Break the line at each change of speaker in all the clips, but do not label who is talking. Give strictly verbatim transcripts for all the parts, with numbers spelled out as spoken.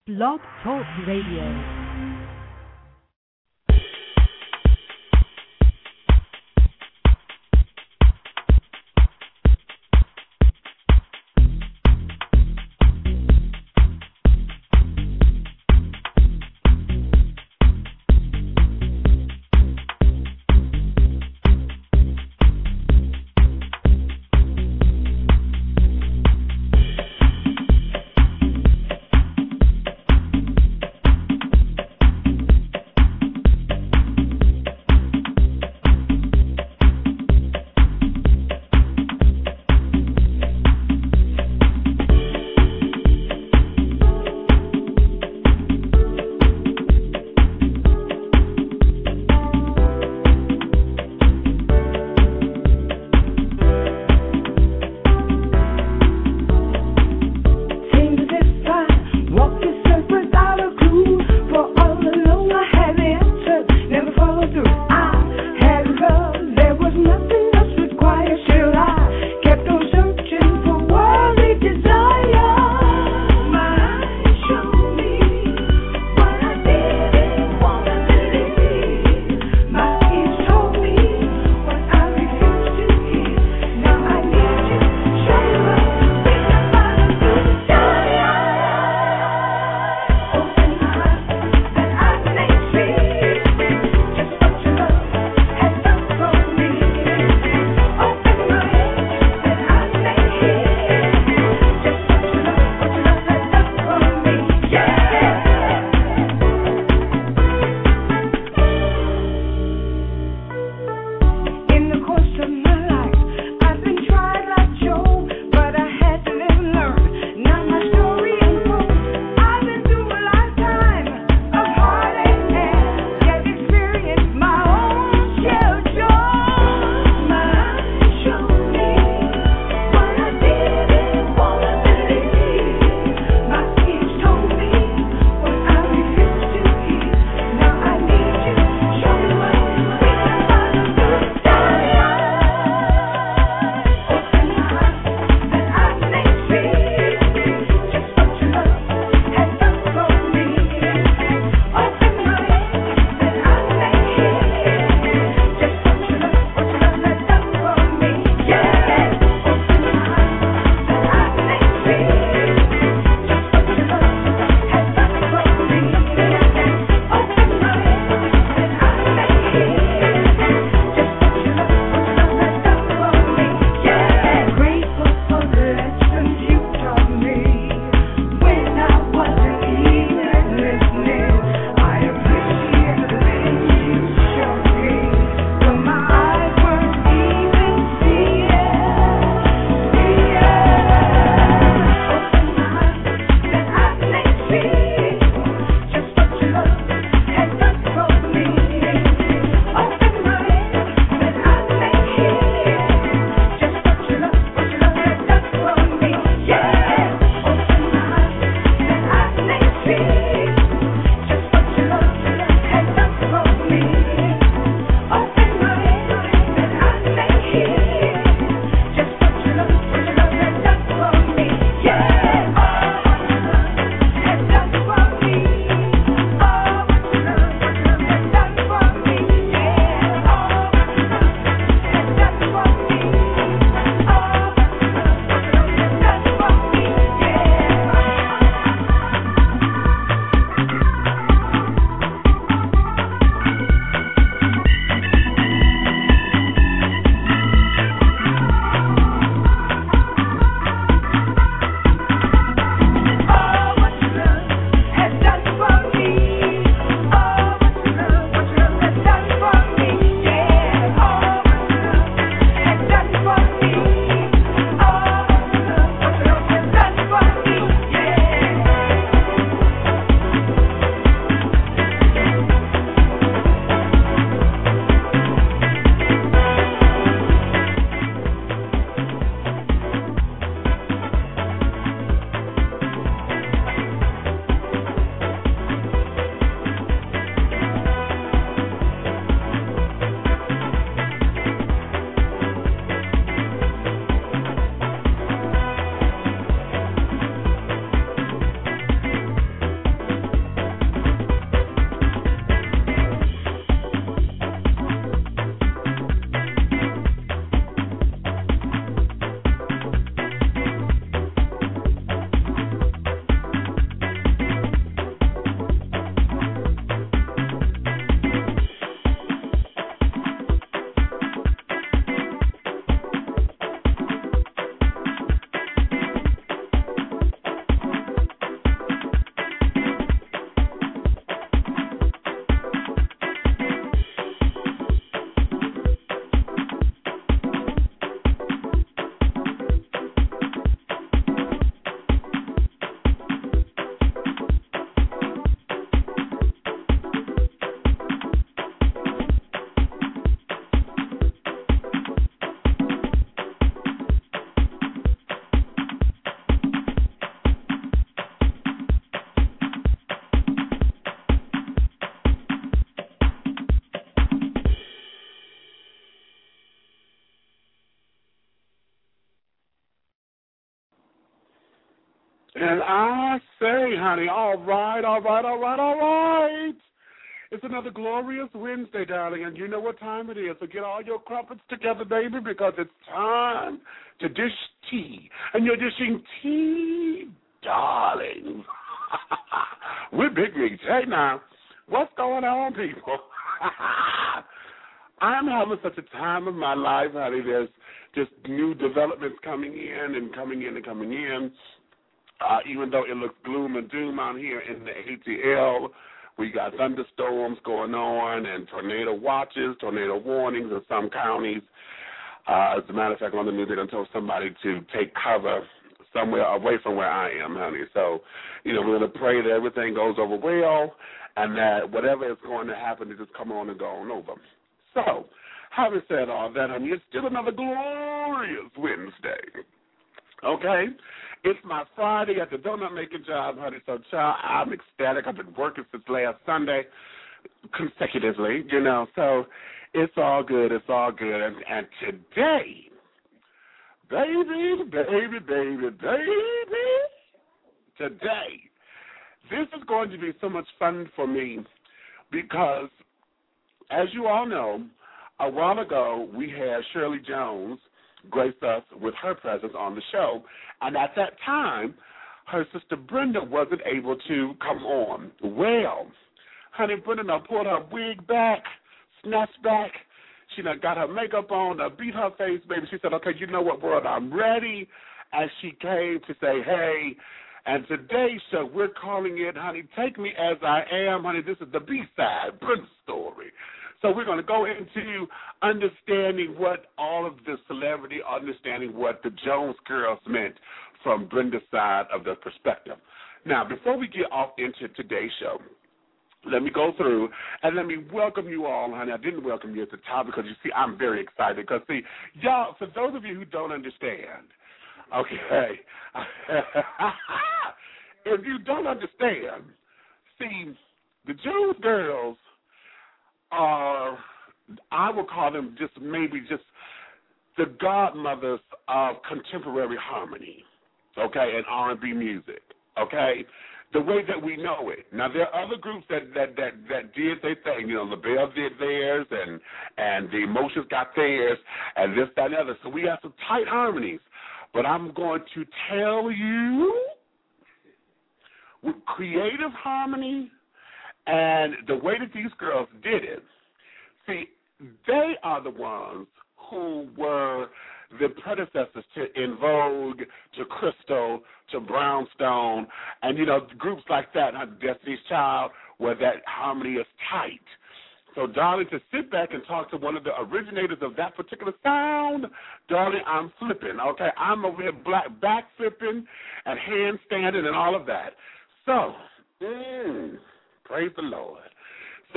Blog Talk Radio.
And I say, honey, all right, all right, all right, all right. It's another glorious Wednesday, darling, and you know what time it is. So get all your crumpets together, baby, because it's time to dish tea. And you're dishing tea, darling. We're big rigs. Hey, now, what's going on, people? I'm having such a time of my life, honey. There's just new developments coming in and coming in and coming in. Uh, even though it looks gloom and doom out here in the A T L, we got thunderstorms going on and tornado watches, tornado warnings in some counties. Uh, as a matter of fact, on the news, they done told somebody to take cover somewhere away from where I am, honey. So, you know, we're going to pray that everything goes over well and that whatever is going to happen to just come on and go on over. So, having said all that, honey, it's still another glorious Wednesday. Okay? It's my Friday at the donut making job, honey. So, child, I'm ecstatic. I've been working since last Sunday consecutively, you know. So, it's all good. It's all good. And, and today, baby, baby, baby, baby, today, this is going to be so much fun for me because, as you all know, a while ago we had Shirley Jones grace us with her presence on the show, and at that time, her sister Brenda wasn't able to come on. Well, honey, Brenda now pulled her wig back, snatched back. She done got her makeup on, done beat her face, baby. She said, okay, you know what, world, I'm ready. And she came to say, hey, and today's show, we're calling it, honey, Take Me As I Am. Honey, this is the B-side, Brenda's story. So we're going to go into understanding what all of the celebrity, understanding what the Jones girls meant from Brenda's side of the perspective. Now, before we get off into today's show, let me go through and let me welcome you all, honey. I didn't welcome you at the top because, you see, I'm very excited because, see, y'all, for those of you who don't understand, okay, if you don't understand, see, the Jones girls are, I would call them just maybe just the godmothers of contemporary harmony, okay, and R and B music, okay, the way that we know it. Now, there are other groups that that that, that did their thing. You know, LaBelle did theirs, and and the Emotions got theirs, and this, that, and the other. So we have some tight harmonies. But I'm going to tell you, with creative harmony and the way that these girls did it, see, they are the ones who were the predecessors to En Vogue, to Crystal, to Brownstone, and, you know, groups like that, Destiny's Child, where that harmony is tight. So, darling, to sit back and talk to one of the originators of that particular sound, darling, I'm flipping, okay? I'm over here black, back flipping and handstanding and all of that. So, mm, praise the Lord. So,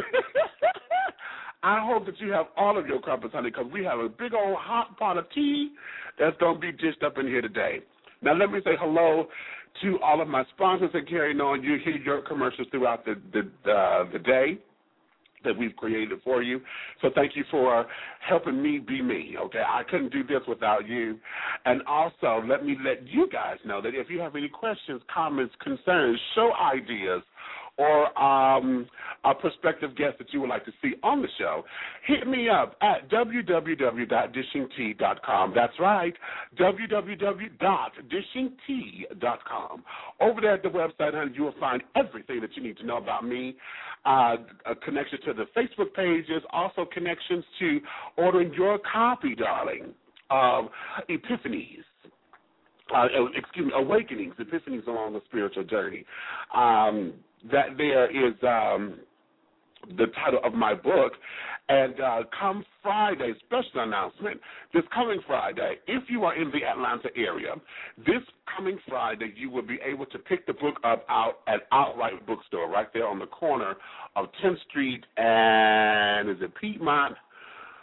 I hope that you have all of your crumpets, honey, because we have a big old hot pot of tea that's going to be dished up in here today. Now, let me say hello to all of my sponsors that carry on. You hear your commercials throughout the the, uh, the day that we've created for you. So thank you for helping me be me, okay? I couldn't do this without you. And also, let me let you guys know that if you have any questions, comments, concerns, show ideas, or um, a prospective guest that you would like to see on the show, hit me up at w w w dot dishing tea dot com. That's right, w w w dot dishing tea dot com. Over there at the website, honey, you will find everything that you need to know about me, uh, a connection to the Facebook pages, also connections to ordering your copy, darling, of Epiphanies. Uh, excuse me, Awakenings, Epiphanies along the spiritual journey. Um, that there is um, the title of my book. And uh, come Friday, special announcement, this coming Friday, if you are in the Atlanta area, this coming Friday, you will be able to pick the book up out at Outright Bookstore right there on the corner of tenth Street and, is it Piedmont?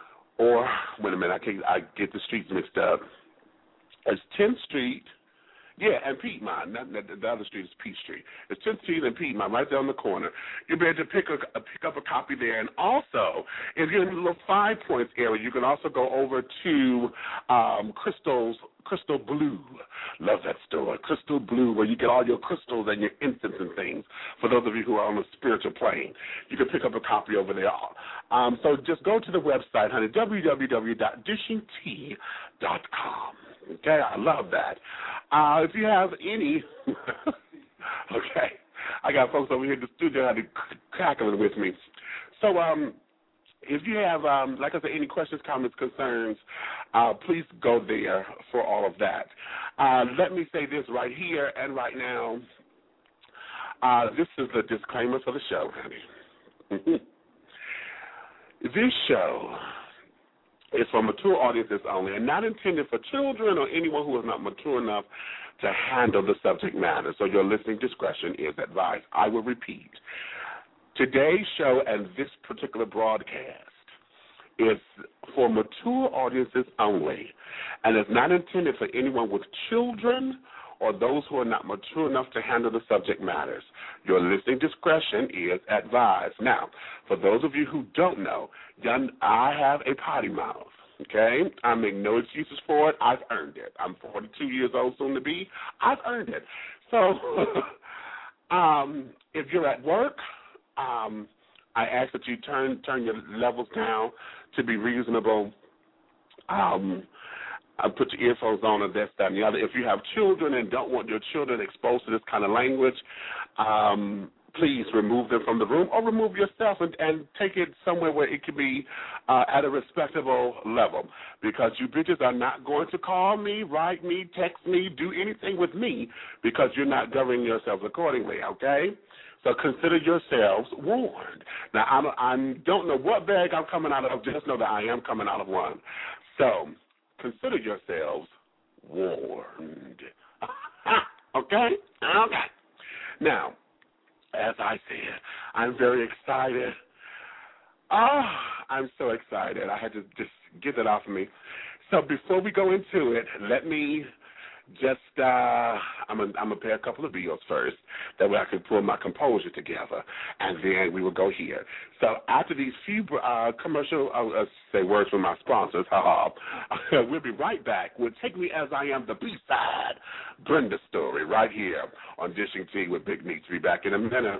Or, wait a minute, I, can't, I get the streets mixed up. It's tenth Street Yeah, and Piedmont. Not, not, the other street is Peachtree. It's tenth Street and Piedmont, right there on the corner. You'll be able to pick, a, pick up a copy there. And also, if you're in the little Five Points area, you can also go over to um, Crystal's Crystal Blue. Love that store. Crystal Blue, where you get all your crystals and your incense and things. For those of you who are on the spiritual plane, you can pick up a copy over there. Um, so just go to the website, honey, w w w dot dishing tea dot com. Okay, I love that. Uh, if you have any, okay, I got folks over here in the studio that are cackling with me. So, um, if you have, um, like I said, any questions, comments, concerns, uh, please go there for all of that. Uh, let me say this right here and right now. Uh, this is the disclaimer for the show, honey. This show is for mature audiences only and not intended for children or anyone who is not mature enough to handle the subject matter. So your listening discretion is advised. I will repeat. Today's show and this particular broadcast is for mature audiences only and is not intended for anyone with children or those who are not mature enough to handle the subject matters. Your listening discretion is advised. Now, for those of you who don't know, I have a potty mouth, okay? I make no excuses for it. I've earned it. I'm forty-two years old, soon to be. I've earned it. So um, if you're at work, Um, I ask that you turn turn your levels down to be reasonable. Um, I put your earphones on and this, that, and the other. If you have children and don't want your children exposed to this kind of language, um, please remove them from the room or remove yourself and, and take it somewhere where it can be uh, at a respectable level, because you bitches are not going to call me, write me, text me, do anything with me because you're not governing yourselves accordingly, okay? So consider yourselves warned. Now, I'm, I don't know what bag I'm coming out of. Just know that I am coming out of one. So consider yourselves warned. Okay? Okay. Now, as I said, I'm very excited. Oh, I'm so excited. I had to just get that off of me. So before we go into it, let me just, uh, I'm going to pay a couple of bills first. That way I can pull my composure together, and then we will go here. So after these few uh, commercial, uh, say words from my sponsors, ha we'll be right back with Take Me As I Am, the B-side, Brenda Story, right here on Dishing Tea with Big Meats. Be back in a minute.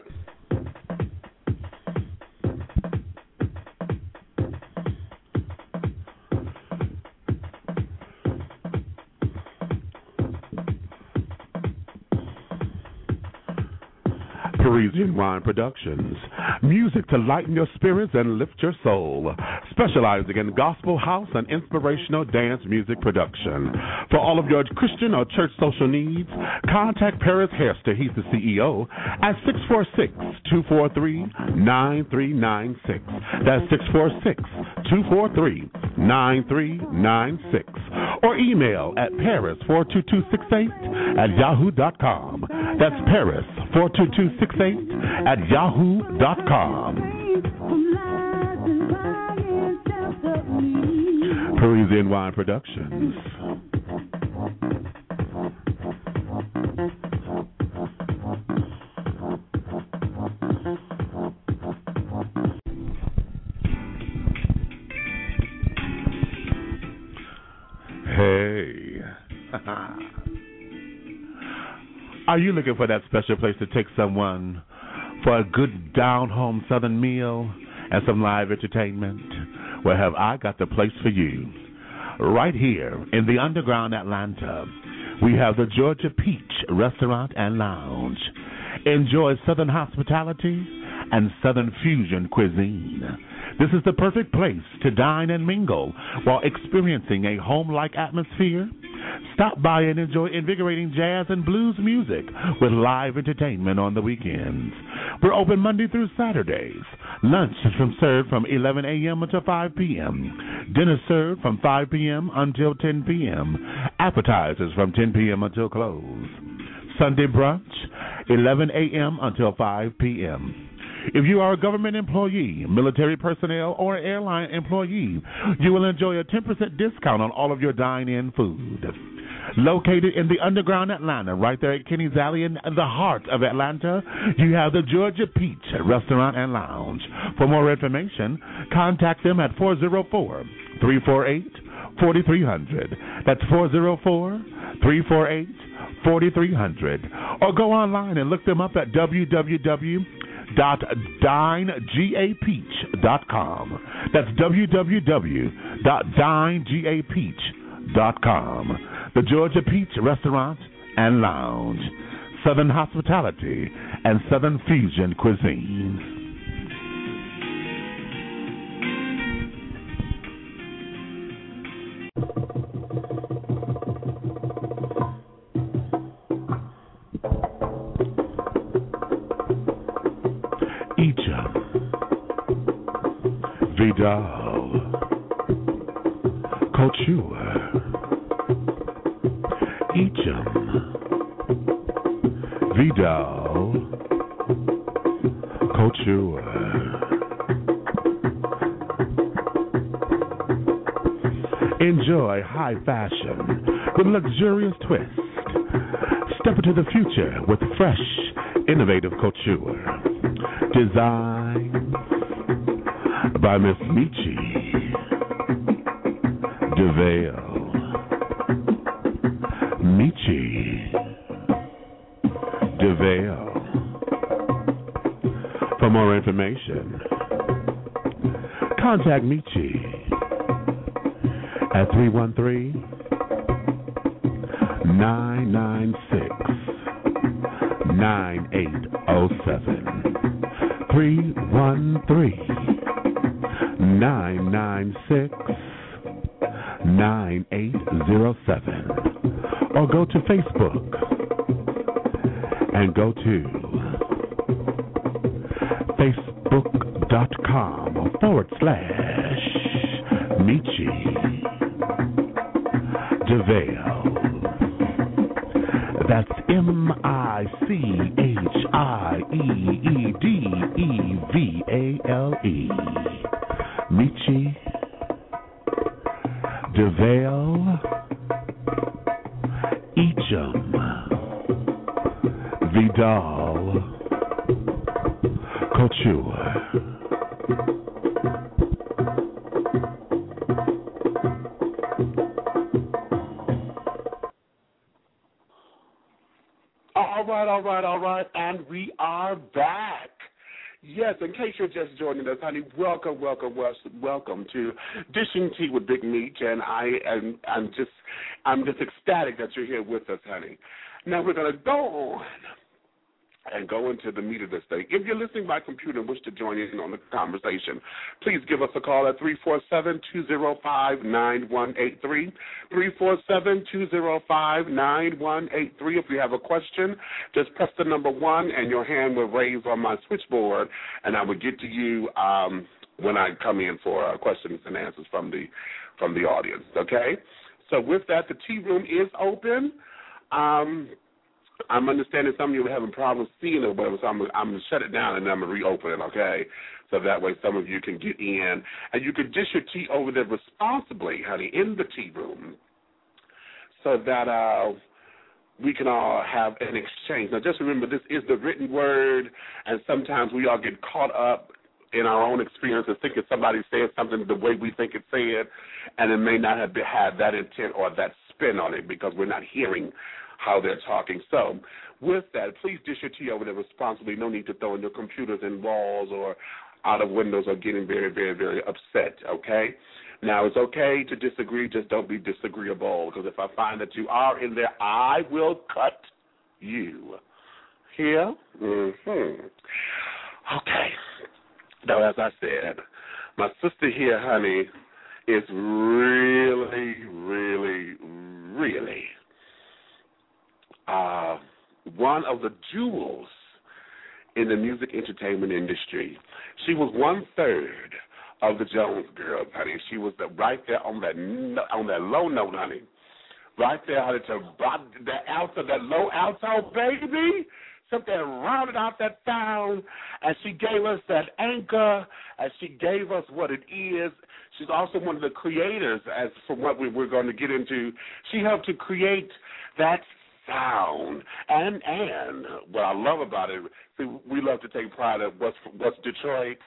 Parisian Wine Productions. Music to lighten your spirits and lift your soul. Specializing in gospel, house, and inspirational dance music production. For all of your Christian or church social needs, contact Paris Hester, he's the C E O, at six four six, two four three, nine three nine six. That's six four six, two four three, nine three nine six. Or email at paris four two two six eight at yahoo dot com. That's Paris four two two six eight at yahoo dot com. Parisian Wine Productions. Hey. Are you looking for that special place to take someone for a good down-home southern meal and some live entertainment? Well, have I got the place for you. Right here in the underground Atlanta, we have the Georgia Peach Restaurant and Lounge. Enjoy southern hospitality and southern fusion cuisine. This is the perfect place to dine and mingle while experiencing a home-like atmosphere. Stop by and enjoy invigorating jazz and blues music with live entertainment on the weekends. We're open Monday through Saturdays. Lunch is from served from eleven a.m. until five p.m. Dinner served from five p.m. until ten p.m. Appetizers from ten p.m. until close. Sunday brunch, eleven a.m. until five p.m. If you are a government employee, military personnel, or airline employee, you will enjoy a ten percent discount on all of your dine-in food.
Located in the underground Atlanta, right there at Kenny's Alley in the heart of Atlanta, you have the Georgia Peach Restaurant and Lounge. For more information, contact them at four oh four, three four eight, four three zero zero. That's four oh four, three four eight, four three zero zero. Or go online and look them up at w w w dot dine gapeach dot com. That's w w w dot dine gapeach dot com. The Georgia Peach Restaurant and Lounge. Southern hospitality and Southern fusion cuisine. Vidal, Couture, Echam, Vidal, Couture. Enjoy high fashion with luxurious twist. Step into the future with fresh, innovative couture. Design by Miss Michi DeVale. Michi DeVale. For more information, contact Michi at three one three, nine nine six, nine eight zero seven. three one three, nine nine six, nine eight zero seven. Or go to Facebook and go to facebook.com forward slash Michi DeVale. That's M I C H I E E D E V A L E. Michi DeVale, Echam, Vidal, Couture.
All right, all right, all right, and we are back. Yes, in case you're just joining us, honey, welcome, welcome, welcome to Dishing Tea with Big Meech, and I am I'm just I'm just ecstatic that you're here with us, honey. Now we're gonna go on and go into the meat of this thing. If you're listening by computer and wish to join in on the conversation, please give us a call at three four seven, two oh five, nine one eight three, three four seven, two oh five, nine one eight three. If you have a question, just press the number one and your hand will raise on my switchboard, and I will get to you um, when I come in for uh, questions and answers from the from the audience, okay? So with that, the tea room is open. Um I'm understanding some of you are having problems seeing it, whatever, so I'm, I'm going to shut it down and then I'm going to reopen it, okay? So that way some of you can get in. And you can dish your tea over there responsibly, honey, in the tea room so that uh, we can all have an exchange. Now, just remember, this is the written word, and sometimes we all get caught up in our own experiences thinking somebody said something the way we think it's said, and it may not have been, had that intent or that spin on it because we're not hearing how they're talking. So with that, please dish your tea over there responsibly. No need to throw in your computers in walls or out of windows or getting very, very, very upset, okay? Now, it's okay to disagree. Just don't be disagreeable, because if I find that you are in there, I will cut you. Here? Mm-hmm. Okay. Now, as I said, my sister here, honey, is really, really, really Uh, one of the jewels in the music entertainment industry. She was one third of the Jones Girls, honey. She was the, right there on that on that low note, honey. Right there, honey, to that alto, that low alto, baby. Something that rounded out that sound, and she gave us that anchor, and she gave us what it is. She's also one of the creators, as for what we, we're going to get into. She helped to create that sound. And and what I love about it, see, we love to take pride in what's, what's Detroit.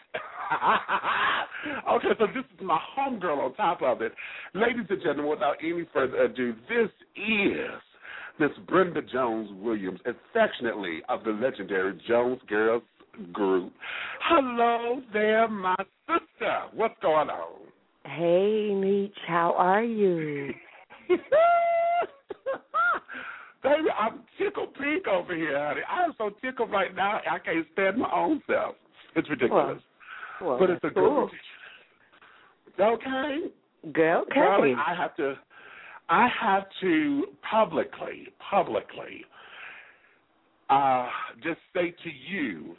Okay, so this is my homegirl on top of it. Ladies and gentlemen, without any further ado, this is Miss Brenda Jones Williams, affectionately of the legendary Jones Girls Group. Hello there, my sister. What's going on?
Hey, Meech, how are you?
Baby, I'm tickled pink over here, honey. I'm so tickled right now, I can't stand my own self. It's ridiculous.
Well, well,
but it's a
cool.
good Okay?
Girl, okay.
Darling, I have to, I have to publicly, publicly uh, just say to you,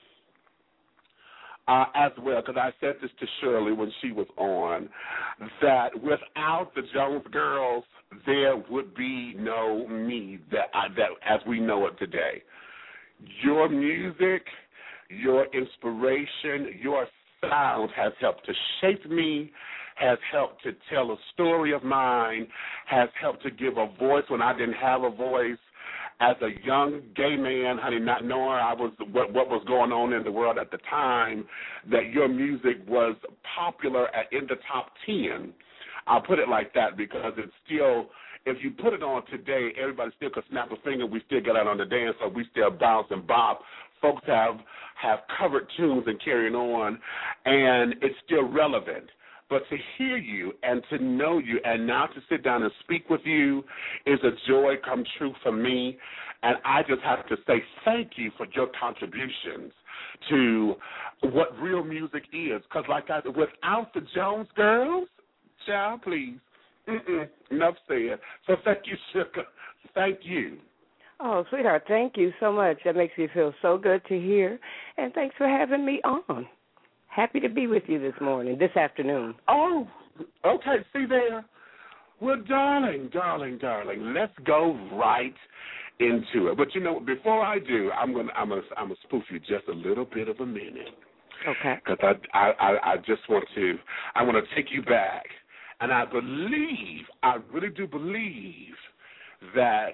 Uh, as well, because I said this to Shirley when she was on, that without the Jones Girls, there would be no me that, I, that as we know it today. Your music, your inspiration, your sound has helped to shape me, has helped to tell a story of mine, has helped to give a voice when I didn't have a voice. As a young gay man, honey, not knowing I was what, what was going on in the world at the time, that your music was popular at, in the top ten. I'll put it like that because it's still, if you put it on today, everybody still could snap a finger. We still get out on the dance floor. We still bounce and bop. Folks have, have covered tunes and carrying on, and it's still relevant. But to hear you and to know you and now to sit down and speak with you is a joy come true for me. And I just have to say thank you for your contributions to what real music is. Because like I said, without the Jones Girls, child, please, mm-mm, enough said. So thank you, Sugar. Thank you.
Oh, sweetheart, thank you so much. That makes me feel so good to hear. And thanks for having me on. Happy to be with you this morning, this afternoon.
Oh, okay. See there? Well, darling, darling, darling, let's go right into it. But, you know, before I do, I'm going to I'm gonna, I'm gonna spoof you just a little bit of a minute.
Okay.
Because I, I, I, I just want to, I want to take you back. And I believe, I really do believe that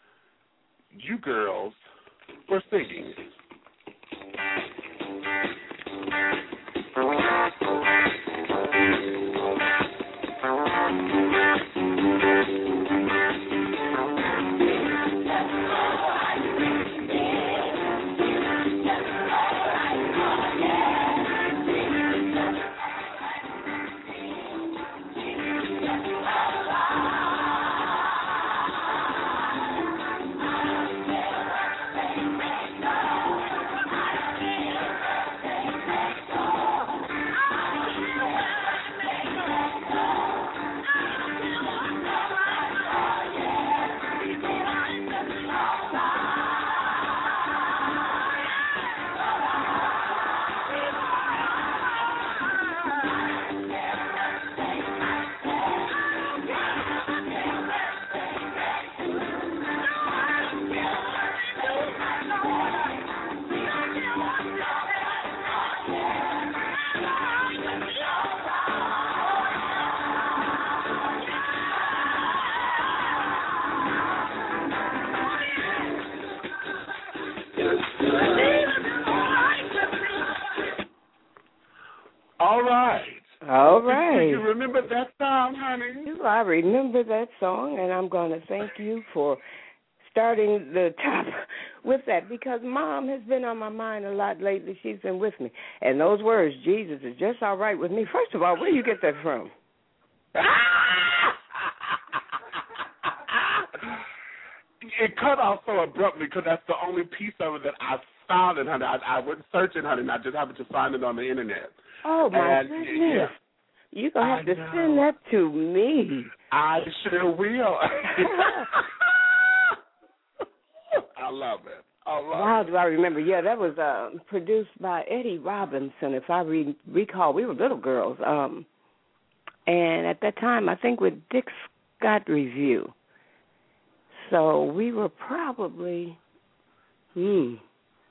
you girls were singing. All right.
All right.
Do you remember that song, honey?
I remember that song, and I'm going to thank you for starting the top with that because Mom has been on my mind a lot lately. She's been with me. And those words, Jesus is just all right with me. First of all, where do you get that from?
It cut off so abruptly because that's the only piece of it that I found it, honey. I, I went searching, honey, and I just happened to find it on the Internet.
Oh, my
and,
goodness.
Yeah.
You're going to have
I
to
know.
send that to me.
I sure will. I love it. I love
Wow,
it.
do I remember? Yeah, that was uh, produced by Eddie Robinson, if I re- recall. We were little girls. Um, and at that time, I think with Dick Scott Review. So we were probably, hmm,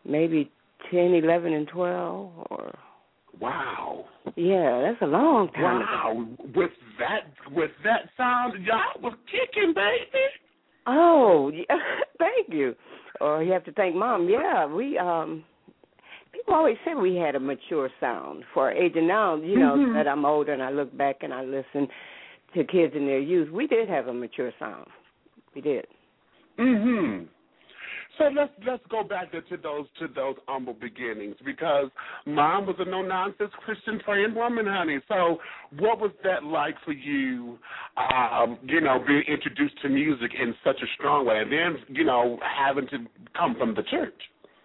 maybe ten, eleven, and twelve, or
wow.
Yeah, that's a long time.
Wow, ago. with that with that sound, y'all was kicking, baby.
Oh, yeah. Thank you. Or you have to thank Mom. Yeah, we um. People always say we had a mature sound for our age, and now you know mm-hmm. that I'm older and I look back and I listen to kids in their youth. We did have a mature sound. We did.
Mhm. So let's let's go back to, to those to those humble beginnings, because Mom was a no nonsense Christian praying woman, honey. So what was that like for you? Um, you know, being introduced to music in such a strong way, and then you know having to come from the church.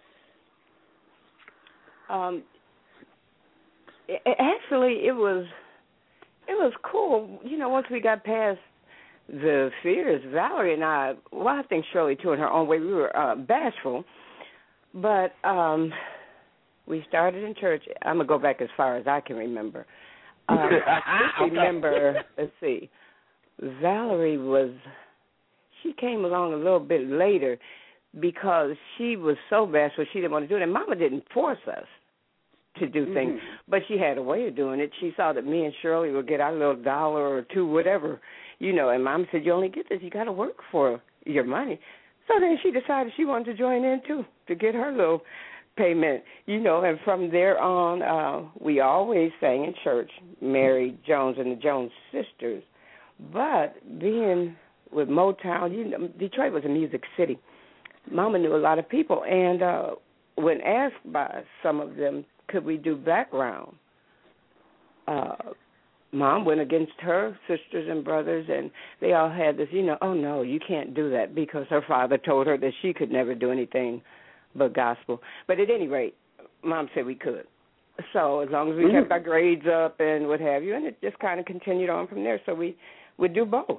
Um, it, actually, it was it was cool. You know, once we got past the fears, Valerie and I, well, I think Shirley, too, in her own way, we were uh, bashful. But um, we started in church. I'm going to go back as far as I can remember. Um, I just remember, let's see, Valerie was, she came along a little bit later because she was so bashful she didn't want to do it. And Mama didn't force us to do things, mm-hmm. but she had a way of doing it. She saw that me and Shirley would get our little dollar or two, whatever, you know, and Mom said, you only get this, you got to work for your money. So then she decided she wanted to join in, too, to get her little payment, you know, and from there on, uh, we always sang in church, Mary Jones and the Jones Sisters. But being with Motown, you know, Detroit was a music city. Mama knew a lot of people, and uh, when asked by some of them, could we do background, uh, Mom went against her sisters and brothers, and they all had this, you know, oh, no, you can't do that, because her father told her that she could never do anything but gospel. But at any rate, Mom said we could. So as long as we mm-hmm. kept our grades up and what have you, and it just kind of continued on from there. So we would do both.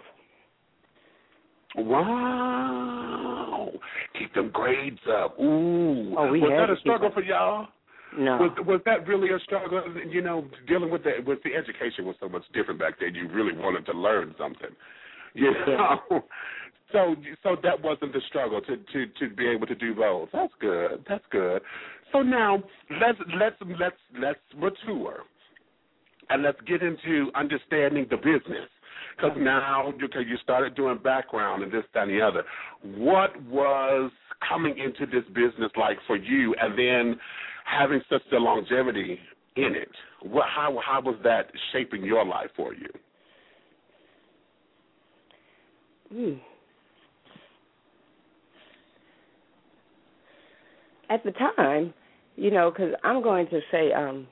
Wow. Keep them grades up. Ooh.
Oh, we
was
had
that a struggle for y'all?
No.
Was, was that really a struggle? You know, dealing with the with the education was so much different back then. You really wanted to learn something. You know. Yeah. So so that wasn't the struggle to, to, to be able to do both. That's good. That's good. So now let's let's let's let's mature and let's get into understanding the business. Because now you, you started doing background and this, that, and the other. What was coming into this business like for you, and then having such a longevity in it? What, how how was that shaping your life for you?
Mm. At the time, you know, because I'm going to say, um,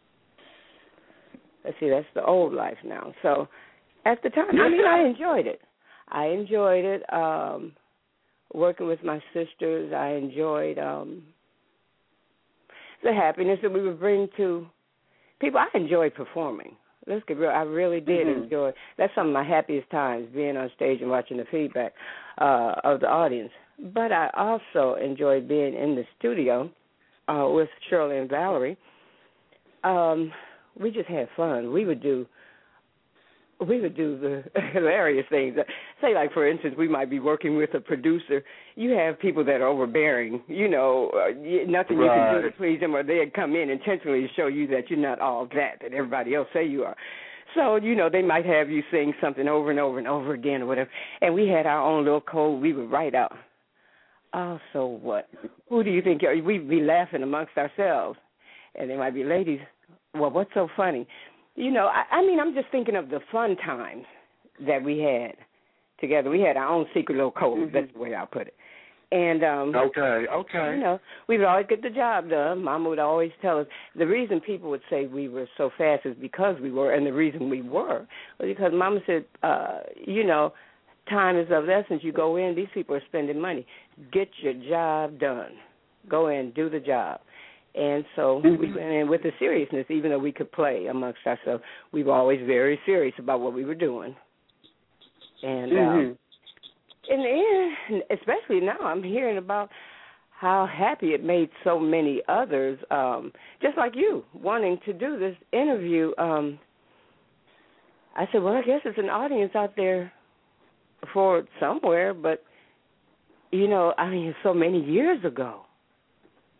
let's see, that's the old life now. So at the time, I mean, I enjoyed it. I enjoyed it, um, working with my sisters. I enjoyed um, the happiness that we would bring to people. I enjoyed performing. Let's get real. I really did mm-hmm. enjoy. That's some of my happiest times, being on stage and watching the feedback uh, of the audience. But I also enjoyed being in the studio uh, with Shirley and Valerie. Um, we just had fun. We would do we would do the hilarious things. Say, like, for instance, we might be working with a producer. You have people that are overbearing, you know, uh, nothing right. you can do to please them, or they'd come in intentionally to show you that you're not all that, that everybody else say you are. So, you know, they might have you sing something over and over and over again or whatever. And we had our own little code we would write out. Oh, so what? Who do you think you're? We'd be laughing amongst ourselves. And there might be ladies, well, what's so funny? You know, I, I mean, I'm just thinking of the fun times that we had together. We had our own secret little code. Mm-hmm. That's the way I'll put it. And um,
okay, okay.
You know, we would always get the job done. Mama would always tell us the reason people would say we were so fast is because we were, and the reason we were was because Mama said, uh, you know, time is of the essence. You go in, these people are spending money. Get your job done. Go in, do the job. And so mm-hmm. we went in with the seriousness, even though we could play amongst ourselves. We were always very serious about what we were doing. And mm-hmm. um, in the end, especially now, I'm hearing about how happy it made so many others, um, just like you, wanting to do this interview. Um, I said, well, I guess it's an audience out there for it somewhere, but, you know, I mean, so many years ago.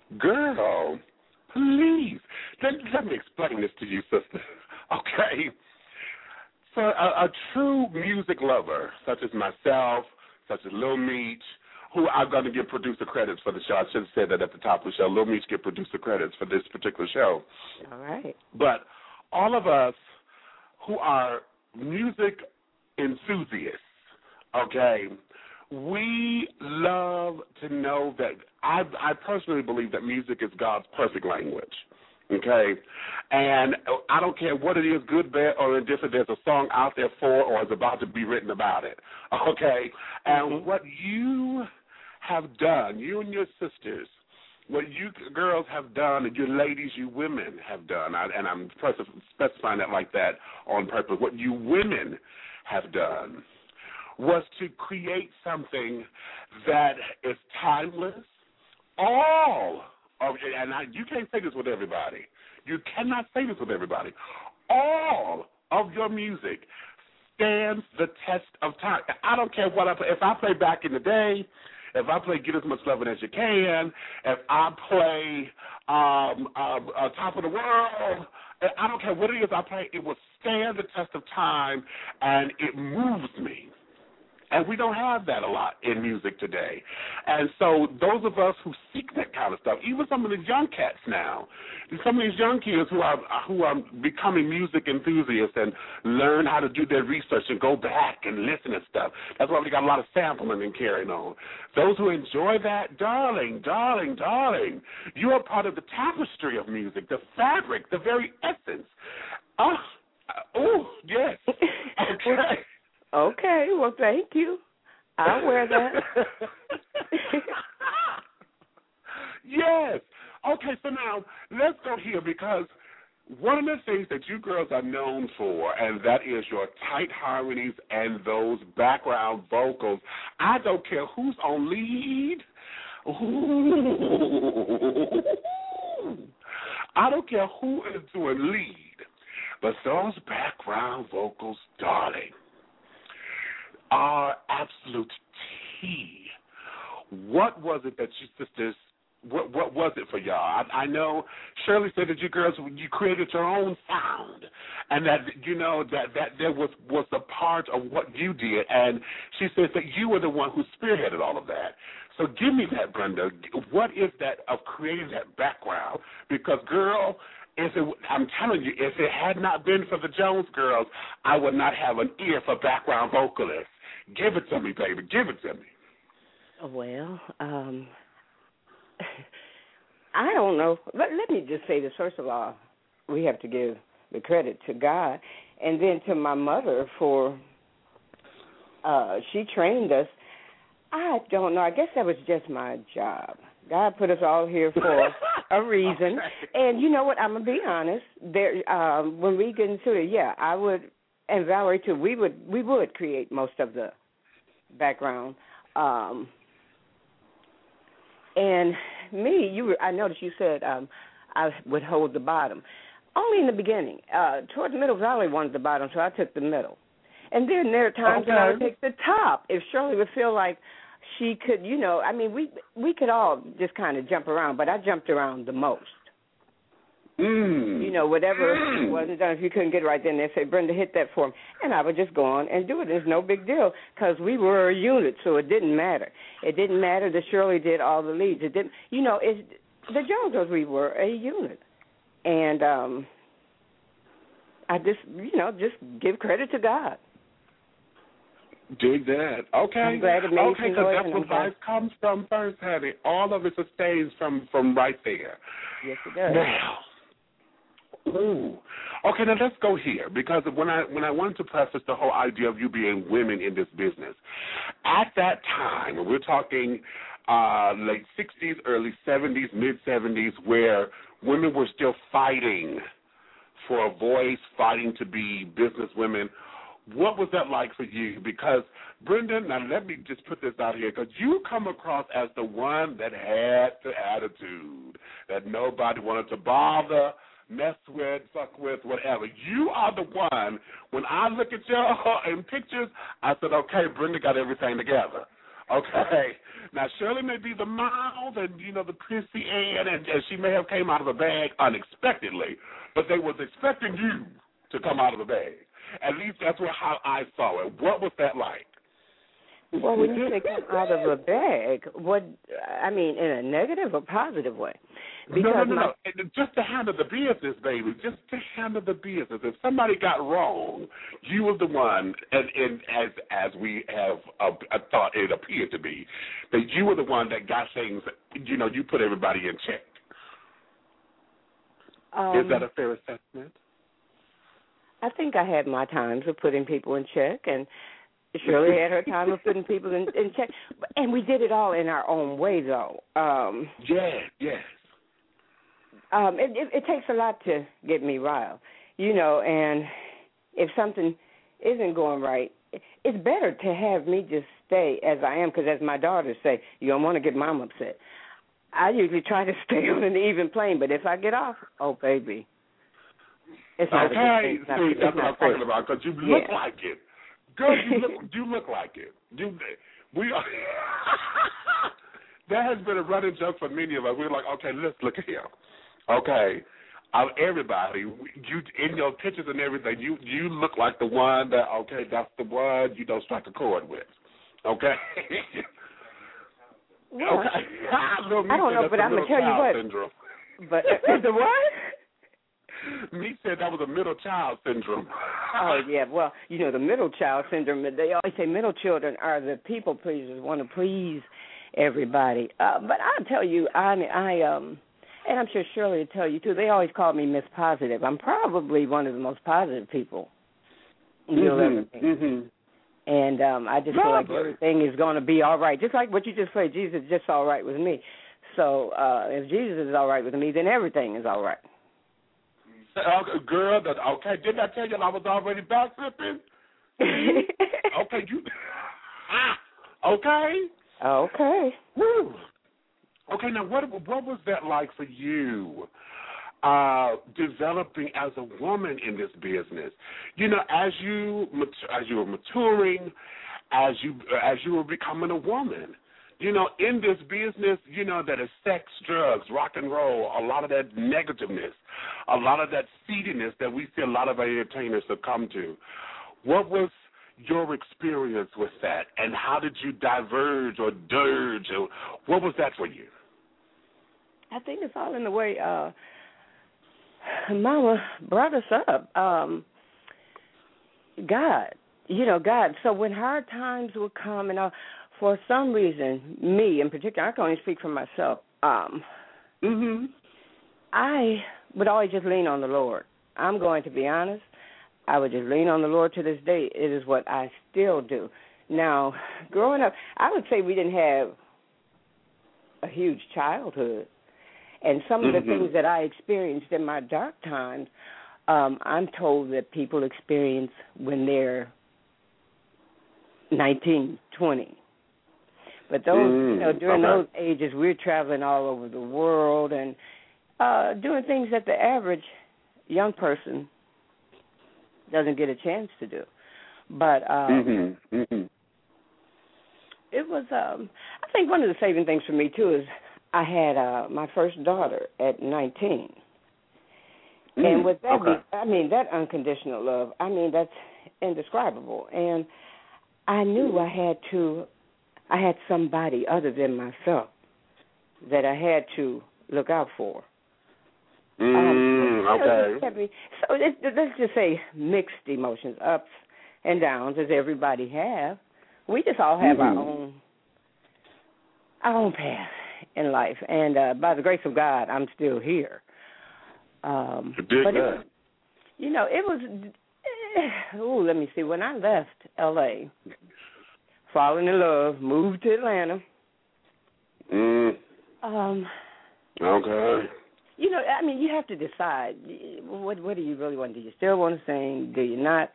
Girl, please, let, let me explain this to you, sister. Okay? For a, a true music lover, such as myself, such as Lil Meech, who I'm going to give producer credits for the show. I should have said that at the top of the show. Lil Meech get producer credits for this particular show.
All right.
But all of us who are music enthusiasts, okay, we love to know that I, I personally believe that music is God's perfect language, okay? And I don't care what it is, good, bad, or indifferent, there's a song out there for or is about to be written about it, okay? And
Mm-hmm.
what you have done, you and your sisters, what you girls have done and you ladies, you women have done, I, and I'm specifying it like that on purpose, what you women have done was to create something that is timeless. All of, and I, you can't say this with everybody. You cannot say this with everybody. All of your music stands the test of time. I don't care what I play. If I play Back in the Day, if I play Get As Much Lovin' As You Can, if I play um, uh, uh, Top of the World, I don't care what it is I play, it will stand the test of time, and it moves me. And we don't have that a lot in music today. And so those of us who seek that kind of stuff, even some of the young cats now, some of these young kids who are who are becoming music enthusiasts and learn how to do their research and go back and listen and stuff. That's why we got a lot of sampling and carrying on. Those who enjoy that, darling, darling, darling, you are part of the tapestry of music, the fabric, the very essence. Oh, oh yes. Okay.
Okay, well, thank you. I'll wear that.
Yes. Okay, so now let's go here because one of the things that you girls are known for, and that is your tight harmonies and those background vocals. I don't care who's on lead. Ooh. I don't care who is doing lead, but those background vocals, darling, are absolute tea. What was it that you sisters, what, what was it for y'all? I, I know Shirley said that you girls, you created your own sound, and that, you know, that, that there was, was a part of what you did, and she says that you were the one who spearheaded all of that. So give me that, Brenda. What is that of creating that background? Because, girl, If it, I'm telling you, if it had not been for the Jones girls, I would not have an ear for background vocalists. Give it to me, baby. Give it to me.
Well, um, I don't know. Let, let me just say this. First of all, we have to give the credit to God, and then to my mother for uh, she trained us. I don't know. I guess that was just my job. God put us all here for a reason.
Okay.
And you know what? I'm going to be honest. There, um, when we get into it, yeah, I would, and Valerie too, we would we would create most of the background. Um, and me, you were, I noticed you said um, I would hold the bottom. Only in the beginning. Uh, towards the middle, Valerie wanted the bottom, so I took the middle. And then there are times
Okay.
when I would take the top. If Shirley would feel like she could, you know, I mean, we we could all just kind of jump around, but I jumped around the most.
Mm.
You know, whatever
mm.
wasn't done, if you couldn't get it right then, they'd say, Brenda, hit that for me. And I would just go on and do it. It's no big deal because we were a unit, so it didn't matter. It didn't matter that Shirley did all the leads. It didn't, you know, it's, the Joneses, we were a unit. And um, I just, you know, just give credit to God.
Dig that. Okay.
I'm glad it made
okay,
some
because
noise,
that's
and
where
I'm glad-
life comes from first, honey. All of it sustains from, from right there.
Yes, it does.
Now, ooh. Okay, now let's go here because when I when I wanted to preface the whole idea of you being women in this business, at that time, and we're talking uh, late sixties, early seventies, mid seventies, where women were still fighting for a voice, fighting to be business women. What was that like for you? Because, Brenda, now let me just put this out here, because you come across as the one that had the attitude, that nobody wanted to bother, mess with, fuck with, whatever. You are the one, when I look at you in pictures, I said, okay, Brenda got everything together. Okay. Now, Shirley may be the mild and, you know, the prissy Ann, and, and she may have came out of the bag unexpectedly, but they was expecting you to come out of the bag. At least that's what, how I saw it. What was that like?
Well, when you say come out of a bag, what, I mean, in a negative or positive way?
Because no, no, no, my, no. Just to handle the business, baby. Just to handle the business. If somebody got wrong, you were the one, and, and as as we have uh, thought it appeared to be, that you were the one that got things, you know, you put everybody in check. Um, Is that a fair assessment?
I think I had my times of putting people in check, and Shirley had her time of putting people in, in check. And we did it all in our own way, though. Um,
yes, yes.
Um, it, it, it takes a lot to get me riled, you know, and if something isn't going right, it's better to have me just stay as I am, because as my daughters say, you don't want to get mom upset. I usually try to stay on an even plane, but if I get off, oh, baby. It's not
okay,
it's not,
see,
it's
that's what I'm
safe.
talking about, because you look
yeah.
like it. Girl, you look, you look like it. You, we are, that has been a running joke for many of us. We're like, okay, let's look at him. Okay, out everybody, you in your pictures and everything, you you look like the one that, okay, that's the one you don't strike a chord with. Okay.
Well,
okay.
I don't know, but I'm gonna tell you what.
Syndrome.
But uh, the what?
Me said that was a middle child syndrome.
Oh yeah, well, you know the middle child syndrome. They always say middle children are the people pleasers, want to please everybody. Uh, but I'll tell you, I I um. And I'm sure Shirley will tell you, too, they always call me Miss Positive. I'm probably one of the most positive people you'll ever meet.
Mm-hmm.
And um, I just feel like everything is going to be all right. Just like what you just said, Jesus is just all right with me. So uh, if Jesus is all right with me, then everything is all right.
Uh, girl, okay, didn't I tell you I was already backflipping? okay, you... ah, okay.
Okay.
Woo. Okay, now what what was that like for you, uh, developing as a woman in this business? You know, as you as you were maturing, as you as you were becoming a woman. You know, in this business, you know that is sex, drugs, rock and roll, a lot of that negativeness, a lot of that seediness that we see a lot of our entertainers succumb to. What was your experience with that, and how did you diverge or dirge, or what was that for you?
I think it's all in the way uh, Mama brought us up. Um, God, you know, God. So when hard times would come, and uh, for some reason, me in particular, I can only speak for myself, um,
mm-hmm.
I would always just lean on the Lord. I'm going to be honest. I would just lean on the Lord to this day. It is what I still do. Now, growing up, I would say we didn't have a huge childhood. And some of the
mm-hmm.
things that I experienced in my dark times, um, I'm told that people experience when they're nineteen, twenty. But those,
mm,
you know, during
okay.
those ages, we're traveling all over the world and uh, doing things that the average young person doesn't get a chance to do. But um,
mm-hmm. Mm-hmm.
it was, um, I think one of the saving things for me, too, is I had uh, my first daughter at nineteen.
Mm,
and with that,
okay.
I mean, that unconditional love, I mean, that's indescribable. And I knew I had to, I had somebody other than myself that I had to look out for.
Mm,
um,
okay.
So it, let's just say mixed emotions, ups and downs, as everybody have. We just all have
mm-hmm.
our own, our own path in life, and uh, by the grace of God, I'm still here. Um,
Big
but it
man.
was, you know, it was. Eh, ooh, let me see. When I left L A, falling in love, moved to Atlanta.
Mm.
Um.
Okay.
You know, I mean, you have to decide. What What do you really want? Do you still want to sing? Do you not?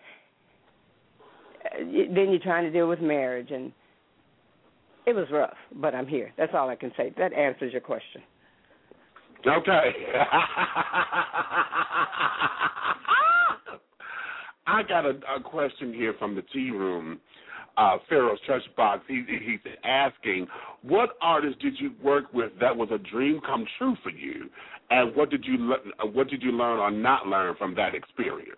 Then you're trying to deal with marriage, and it was rough, but I'm here. That's all I can say. That answers your question.
Okay. I got a, a question here from the tea room. uh, Pharaoh's Church Box. He, he's asking, what artist did you work with that was a dream come true for you, and what did you le- what did you learn or not learn from that experience?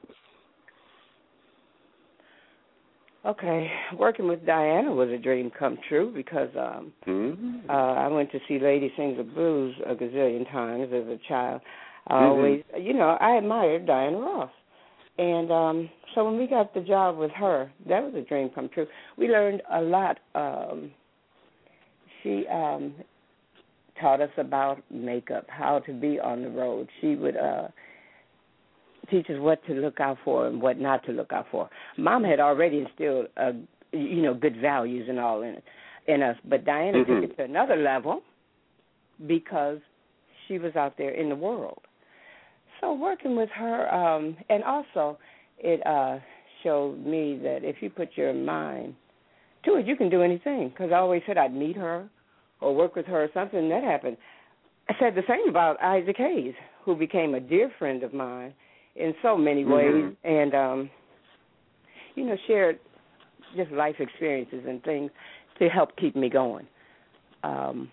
Okay, working with Diana was a dream come true because um, mm-hmm. uh, I went to see Lady Sings the Blues a gazillion times as a child. I mm-hmm. always, you know, I admired Diana Ross. And um, so when we got the job with her, that was a dream come true. We learned a lot. Um, she um, taught us about makeup, how to be on the road. She would uh, teach us what to look out for and what not to look out for. Mom had already instilled, uh, you know, good values and all in it, in us. But Diana mm-hmm. took it to another level because she was out there in the world. So working with her, um, and also it uh, showed me that if you put your mind to it, you can do anything. Because I always said I'd meet her or work with her or something, and that happened. I said the same about Isaac Hayes, who became a dear friend of mine in so many ways, mm-hmm. and, um, you know, shared just life experiences and things to help keep me going. Um,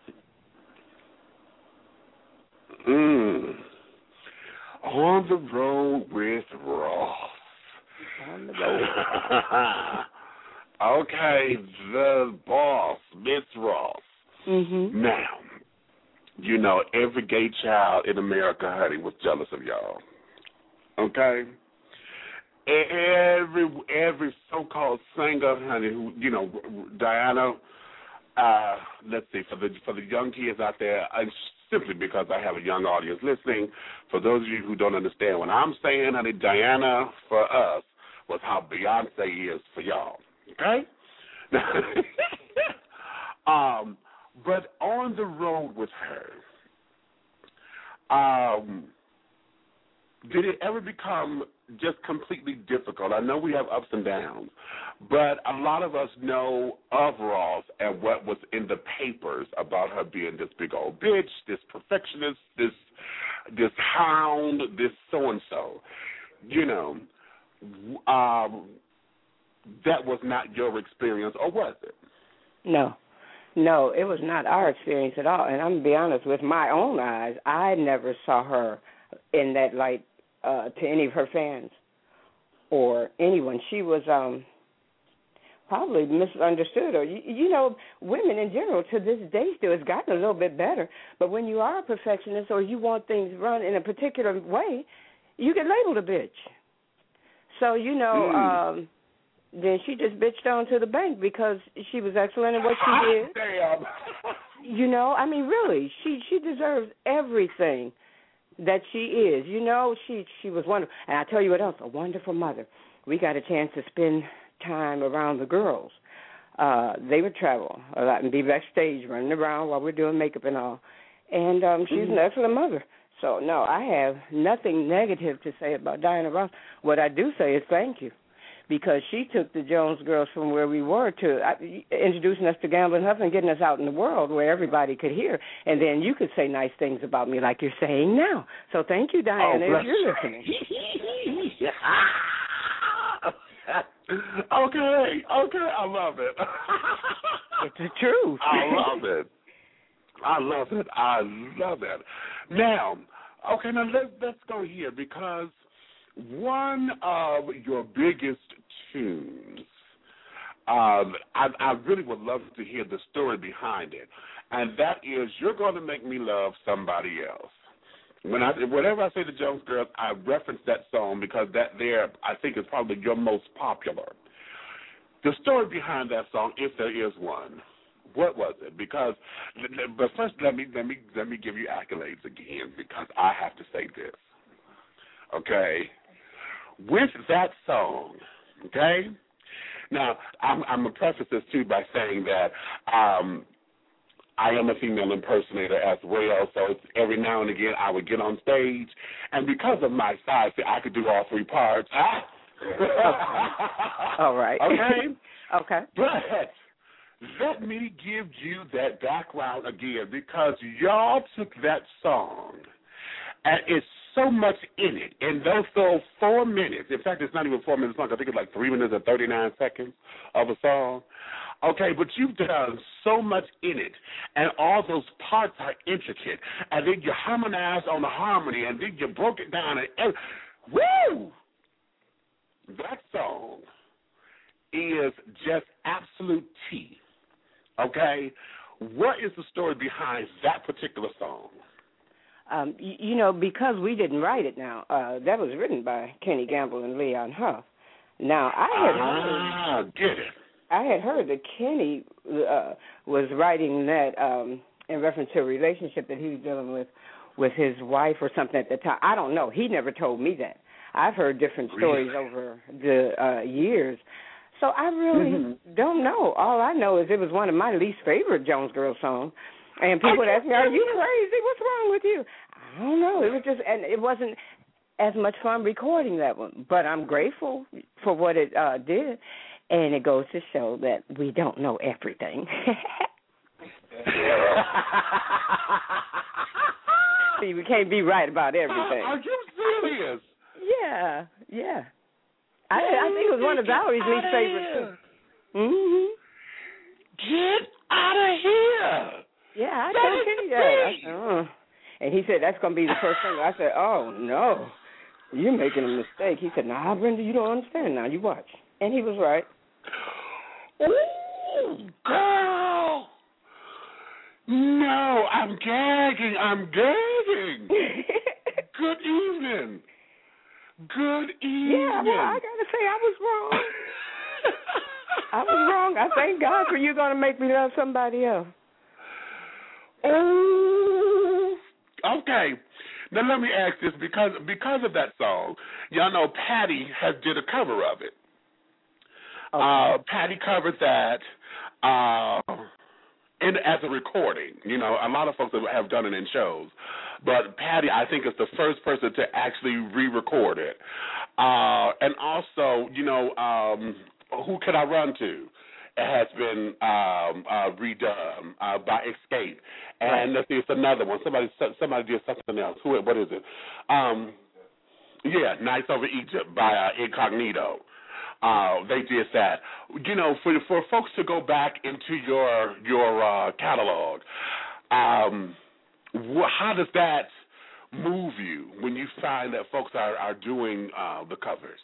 mm. On the road with Ross.
On the road.
Okay, the boss, Miss Ross.
Mm-hmm.
Now, you know, every gay child in America, honey, was jealous of y'all. Okay? Every every so-called singer, honey, who, you know, Diana, uh, let's see, for the for the young kids out there, I, simply because I have a young audience listening, for those of you who don't understand what I'm saying, honey, Diana for us was how Beyonce is for y'all. Okay? um, but on the road with her, um, did it ever become just completely difficult? I know we have ups and downs, but a lot of us know of Ross and what was in the papers about her being this big old bitch, this perfectionist, this this hound, this so-and-so. You know, um, that was not your experience, or was it?
No. No, it was not our experience at all. And I'm going to be honest, with my own eyes, I never saw her in that light uh, to any of her fans or anyone. She was um, probably misunderstood. Or, you, you know, women in general to this day still, it's gotten a little bit better. But when you are a perfectionist or you want things run in a particular way, you get labeled a bitch. So, you know, mm. um, then she just bitched on to the bank because she was excellent at what she did.
Damn.
You know, I mean, really, she she deserves everything that she is. You know, she she was wonderful. And I tell you what else, a wonderful mother. We got a chance to spend time around the girls. Uh, they would travel a lot and be backstage running around while we're doing makeup and all. And um, she's mm-hmm. an excellent mother. So, no, I have nothing negative to say about Diana Ross. What I do say is thank you, because she took the Jones Girls from where we were to uh, introducing us to Gamblin' Huff and getting us out in the world where everybody could hear. And then you could say nice things about me like you're saying now. So thank you, Diana, oh, if you're listening.
okay, okay, I love it.
It's the truth.
I love it. I love it. I love it. Now, okay, now let's, let's go here, because one of your biggest tunes, um, I, I really would love to hear the story behind it, and that is You're Going to Make Me Love Somebody Else. When I, whenever I say the Jones Girls, I reference that song because that there, I think, is probably your most popular. The story behind that song, if there is one, what was it? Because, but first, let me let me let me give you accolades again, because I have to say this. Okay, with that song, okay. Now, I'm, I'm gonna preface this too by saying that um, I am a female impersonator as well. So it's every now and again I would get on stage, and because of my size, I could do all three parts.
All right.
Okay.
Okay.
But let me give you that background again, because y'all took that song, and it's so much in it. And those those four minutes, in fact, it's not even four minutes long. I think it's like three minutes and thirty-nine seconds of a song. Okay, but you've done so much in it, and all those parts are intricate, and then you harmonized on the harmony, and then you broke it down, and, and woo! That song is just absolute tea. Okay, what is the story behind that particular song?
Um, you, you know, because we didn't write it now, uh, that was written by Kenny Gamble and Leon Huff. Now, I had
ah,
heard,
get it.
I had heard that Kenny uh, was writing that um, in reference to a relationship that he was dealing with with his wife or something at the time. I don't know. He never told me that. I've heard different stories
really?
over the uh, years. So I really mm-hmm. don't know. All I know is it was one of my least favorite Jones Girl songs. And people would ask me, are you crazy? What's wrong with you? I don't know. It was just, and it wasn't as much fun recording that one. But I'm grateful for what it uh, did. And it goes to show that we don't know everything. See, we can't be right about everything.
Are you serious?
Yeah, yeah. I, I think it was one of Valerie's least favorites, too. Mm-hmm.
Get out of here.
Yeah, I told Kenny that. I said, oh. And he said, that's going to be the first thing. I said, oh, no. You're making a mistake. He said, nah, Brenda, you don't understand now. You watch. And he was right.
Ooh, girl. No, I'm gagging. I'm gagging. Good evening. Good evening.
Yeah, well, I got to say, I was wrong. I was wrong. I thank God for you going to make me love somebody else.
Oh, okay. Now let me ask this, because because of that song, y'all know Patty has did a cover of it. Okay. Uh, Patty covered that uh, in, as a recording. You know, a lot of folks have done it in shows, but Patty, I think, is the first person to actually re-record it. Uh, and also, you know, um, Who Can I Run To? It has been um, uh, redone uh, by Escape, and right. let's see, it's another one. Somebody, somebody did something else. Who? What is it? Um, yeah, Nights Over Egypt by uh, Incognito. Uh, they did that. You know, for for folks to go back into your your uh, catalog, um, wh- how does that move you when you find that folks are are doing uh, the covers?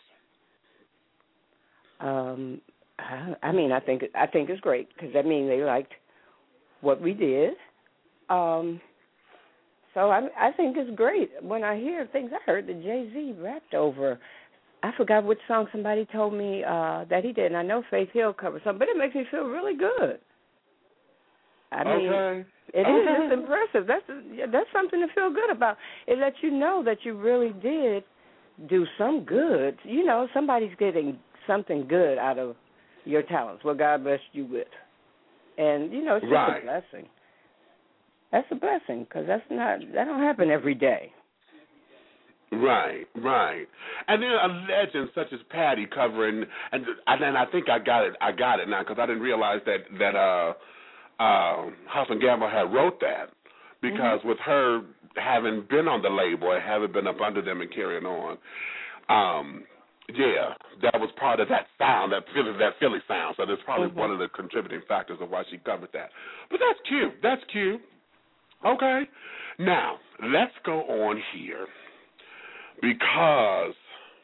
Um. I mean, I think I think it's great because that means they liked what we did. Um, so I, I think it's great when I hear things. I heard that Jay-Z rapped over. I forgot which song somebody told me uh, that he did, and I know Faith Hill covered some, but it makes me feel really good. I mean,
okay.
it
okay.
is. It's impressive. That's that's something to feel good about. It lets you know that you really did do some good. You know, somebody's getting something good out of your talents, what God blessed you with. And, you know, it's just
right.
a blessing. That's a blessing because that's not, that don't happen every day.
Right, right. And then a legend such as Patty covering, and and I think I got it, I got it now because I didn't realize that, that uh, uh, Huff and Gamble had wrote that because mm-hmm. with her having been on the label and having been up under them and carrying on, um, yeah, that was part of that sound, that Philly, that Philly sound. So that's probably mm-hmm. one of the contributing factors of why she covered that. But that's cute. That's cute. Okay. Now, let's go on here because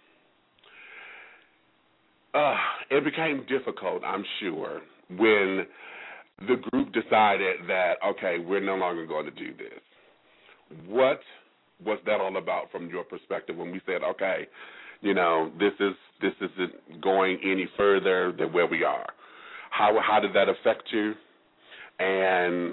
uh, it became difficult, I'm sure, when the group decided that, okay, we're no longer going to do this. What was that all about from your perspective when we said, okay, you know, this is this isn't going any further than where we are? How how did that affect you? And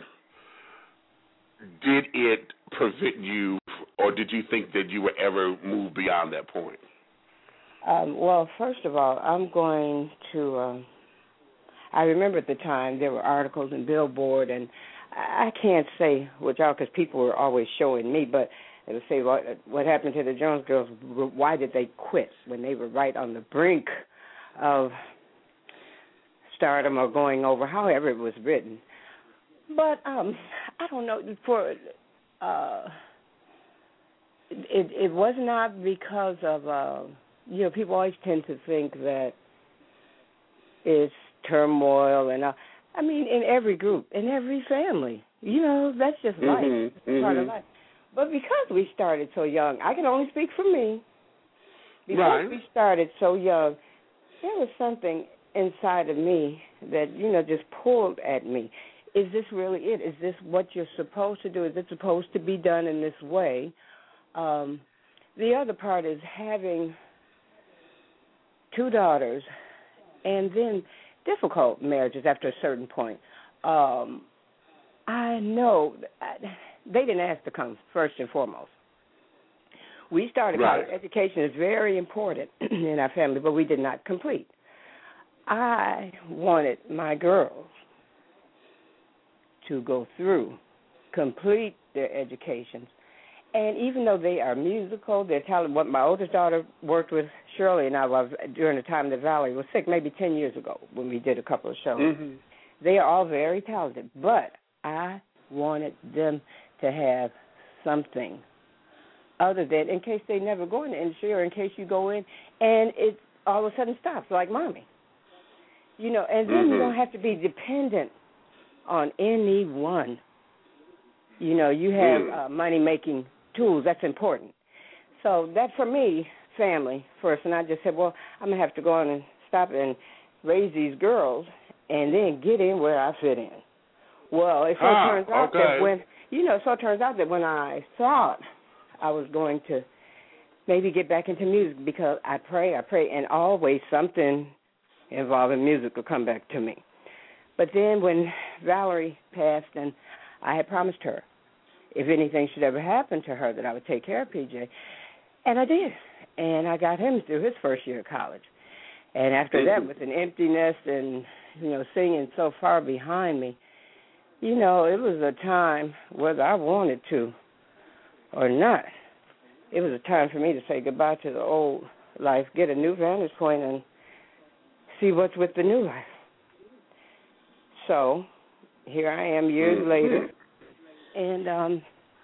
did it prevent you, or did you think that you would ever move beyond that point?
Um, well, first of all, I'm going to. Um, I remember at the time there were articles in Billboard, and I can't say what y'all because people were always showing me, but. It would say what, what happened to the Jones Girls, why did they quit when they were right on the brink of stardom or going over, however it was written. But um, I don't know, for uh, it it was not because of uh, you know, people always tend to think that it's turmoil and uh, I mean in every group, in every family, you know, that's just life,
mm-hmm,
it's part
mm-hmm.
of life. But because we started so young, I can only speak for me. Because
right.
we started so young, there was something inside of me that, you know, just pulled at me. Is this really it? Is this what you're supposed to do? Is it supposed to be done in this way? Um, the other part is having two daughters and then difficult marriages after a certain point. Um, I know I, they didn't ask to come first and foremost. We started
right.
college. Education is very important in our family, but we did not complete. I wanted my girls to go through, complete their educations. And even though they are musical, they're talented. What my oldest daughter worked with Shirley and I was during the time that Valerie was sick, maybe ten years ago when we did a couple of shows.
Mm-hmm.
They are all very talented, but I wanted them to have something other than, in case they never go in the industry or in case you go in and it all of a sudden stops, like Mommy. You know, and then
mm-hmm.
you don't have to be dependent on anyone. You know, you have
mm.
uh, money-making tools. That's important. So that, for me, family first. And I just said, well, I'm going to have to go on and stop and raise these girls and then get in where I fit in. Well, it so
ah,
turns out
okay.
that when, you know, so it turns out that when I thought I was going to maybe get back into music, because I pray, I pray, and always something involving music will come back to me. But then when Valerie passed, and I had promised her, if anything should ever happen to her, that I would take care of P J. And I did. And I got him through his first year of college. And after that, with an empty nest and, you know, singing so far behind me, you know, it was a time, whether I wanted to or not, it was a time for me to say goodbye to the old life, get a new vantage point, and see what's with the new life. So here I am years mm-hmm. later, and um,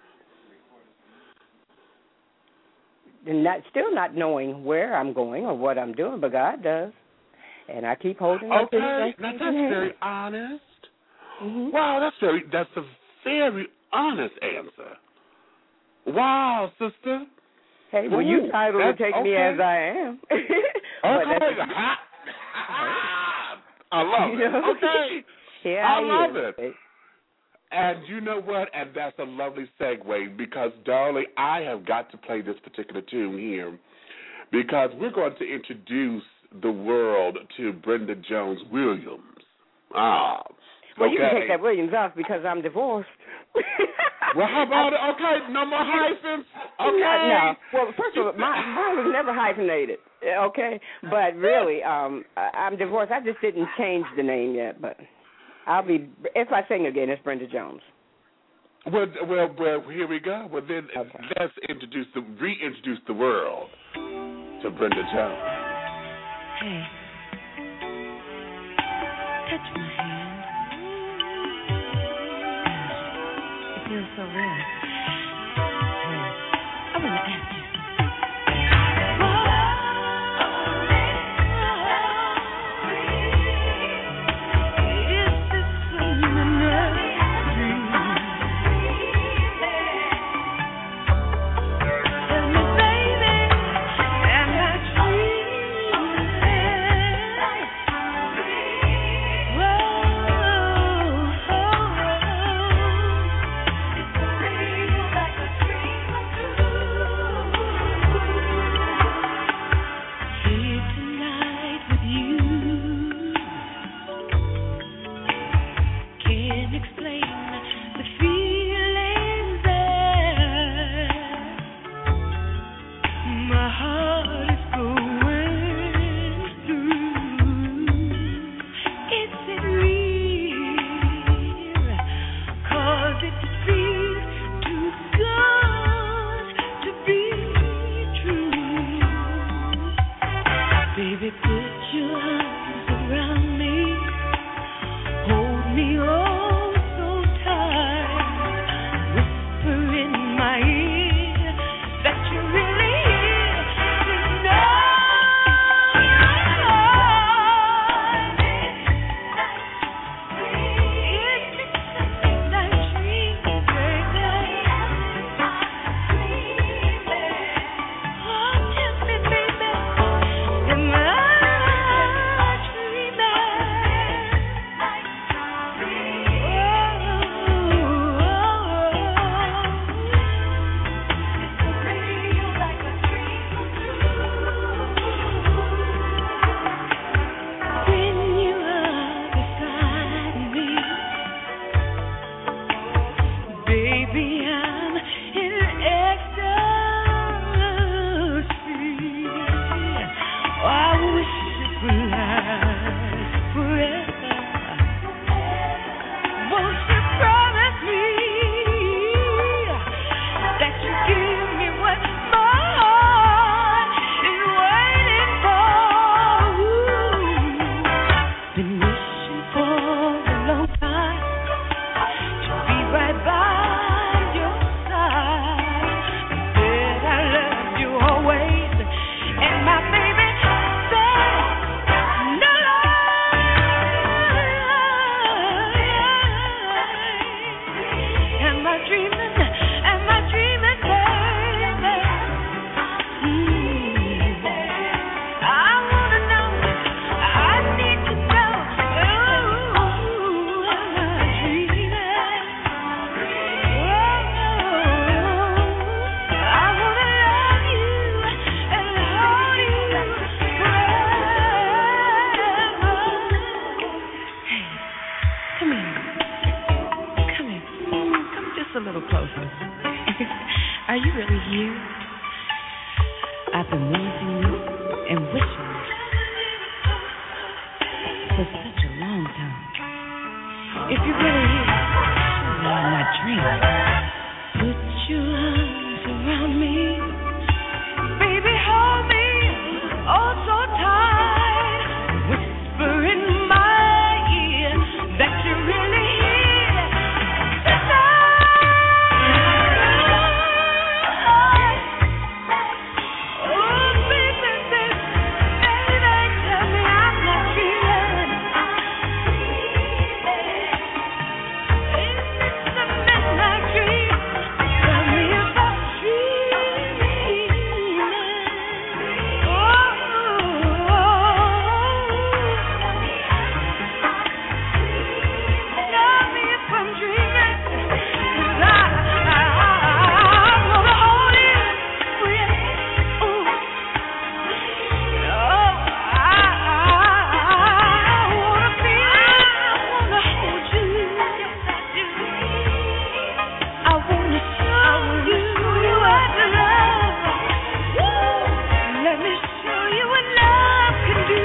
not, still not knowing where I'm going or what I'm doing, but God does. And I keep holding on
okay.
to the
Okay, now that's very honest.
Mm-hmm.
Wow, that's very, that's a very honest answer. Wow, sister.
Hey, well, you entitled to take
okay.
me as I am.
Okay. I love
you
it.
know?
Okay.
Yeah,
I
I
love it. it. And you know what? And that's a lovely segue because, darling, I have got to play this particular tune here because we're going to introduce the world to Brenda Jones Williams. Ah.
Well,
okay.
you can take that Williams off because I'm divorced.
Well, how about it? Okay, no more hyphens. Okay.
No, no. Well, first of all, my, mine was never hyphenated. Okay, but really, um, I'm divorced. I just didn't change the name yet, but I'll be. If I sing again, it's Brenda Jones.
Well, well, well. Here we go. Well, then
okay.
let's introduce the reintroduce the world to Brenda Jones.
Hey, touch my hand. It feels so real. Hey, I want to ask you.
Like a dream come true.
been wanting you and wishing for such a long time. If you're really here, surely I'm not dreaming. Put your arms around me, baby, hold me oh so tight. Whisper in my ear that you're really here tonight. Oh, baby, baby, baby, tell me I'm not dreaming. Is this a midnight dream? Tell me if I'm dreaming. Oh, tell me if I'm dreaming. 'Cause I, I, I wanna hold you. Ooh. Oh, I, I wanna feel, I wanna hold you. I wanna show you what love. Let me show you what love can do.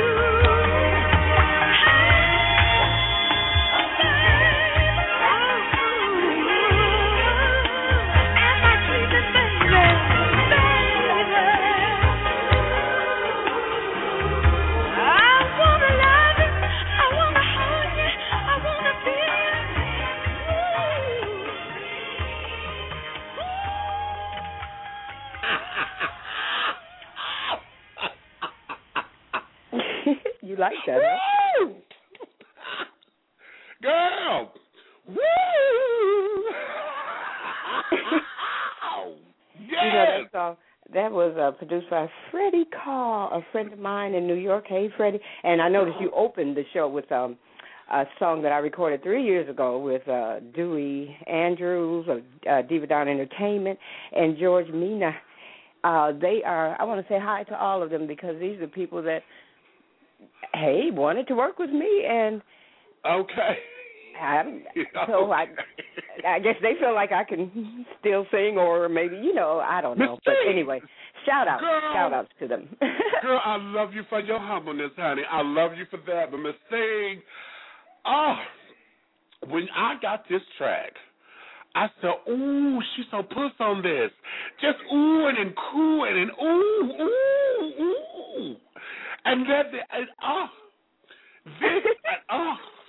Am I dreaming, baby? Baby. I wanna love you, I wanna hold you, I wanna feel
You like that, huh?
Woo! Girl! Woo!
You know
Yes!
that song? That was uh, produced by Freddie Carr, a friend of mine in New York. Hey, Freddie. And I noticed you opened the show with um, a song that I recorded three years ago with uh, Dewey Andrews of uh, Diva Down Entertainment and George Mina. Uh, they are, I want to say hi to all of them because these are people that, hey, wanted to work with me. And
Okay.
I'm, so I, I guess they feel like I can still sing, or maybe, you know, I don't know. But anyway, shout out,
Girl.
shout outs to them.
Girl, I love you for your humbleness, honey. I love you for that. But Miss Thing, oh, when I got this track, I said, ooh, she's so puss on this. Just oohing and cooing and ooh, ooh, ooh. And that, and, oh, this, and, oh.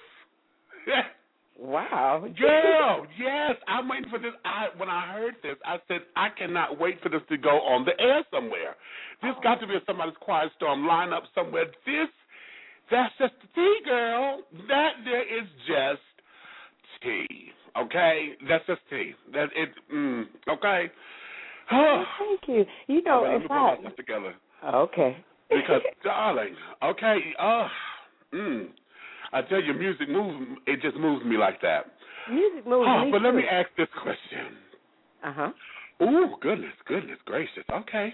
Wow.
Girl, yes, I'm waiting for this. I when I heard this, I said, I cannot wait for this to go on the air somewhere. This oh. got to be somebody's quiet storm lineup somewhere. This, that's just the tea, girl. That there is just tea, okay? That's just tea. That it, mm, okay?
Well, thank you. You know,
right,
if
let me
I...
put myself together.
Okay.
Because, darling, okay, oh, mm. I tell you, music moves, it just moves me like that.
Music moves
oh,
me
But
too.
let me ask this question.
Uh-huh.
Ooh, goodness, goodness gracious. Okay.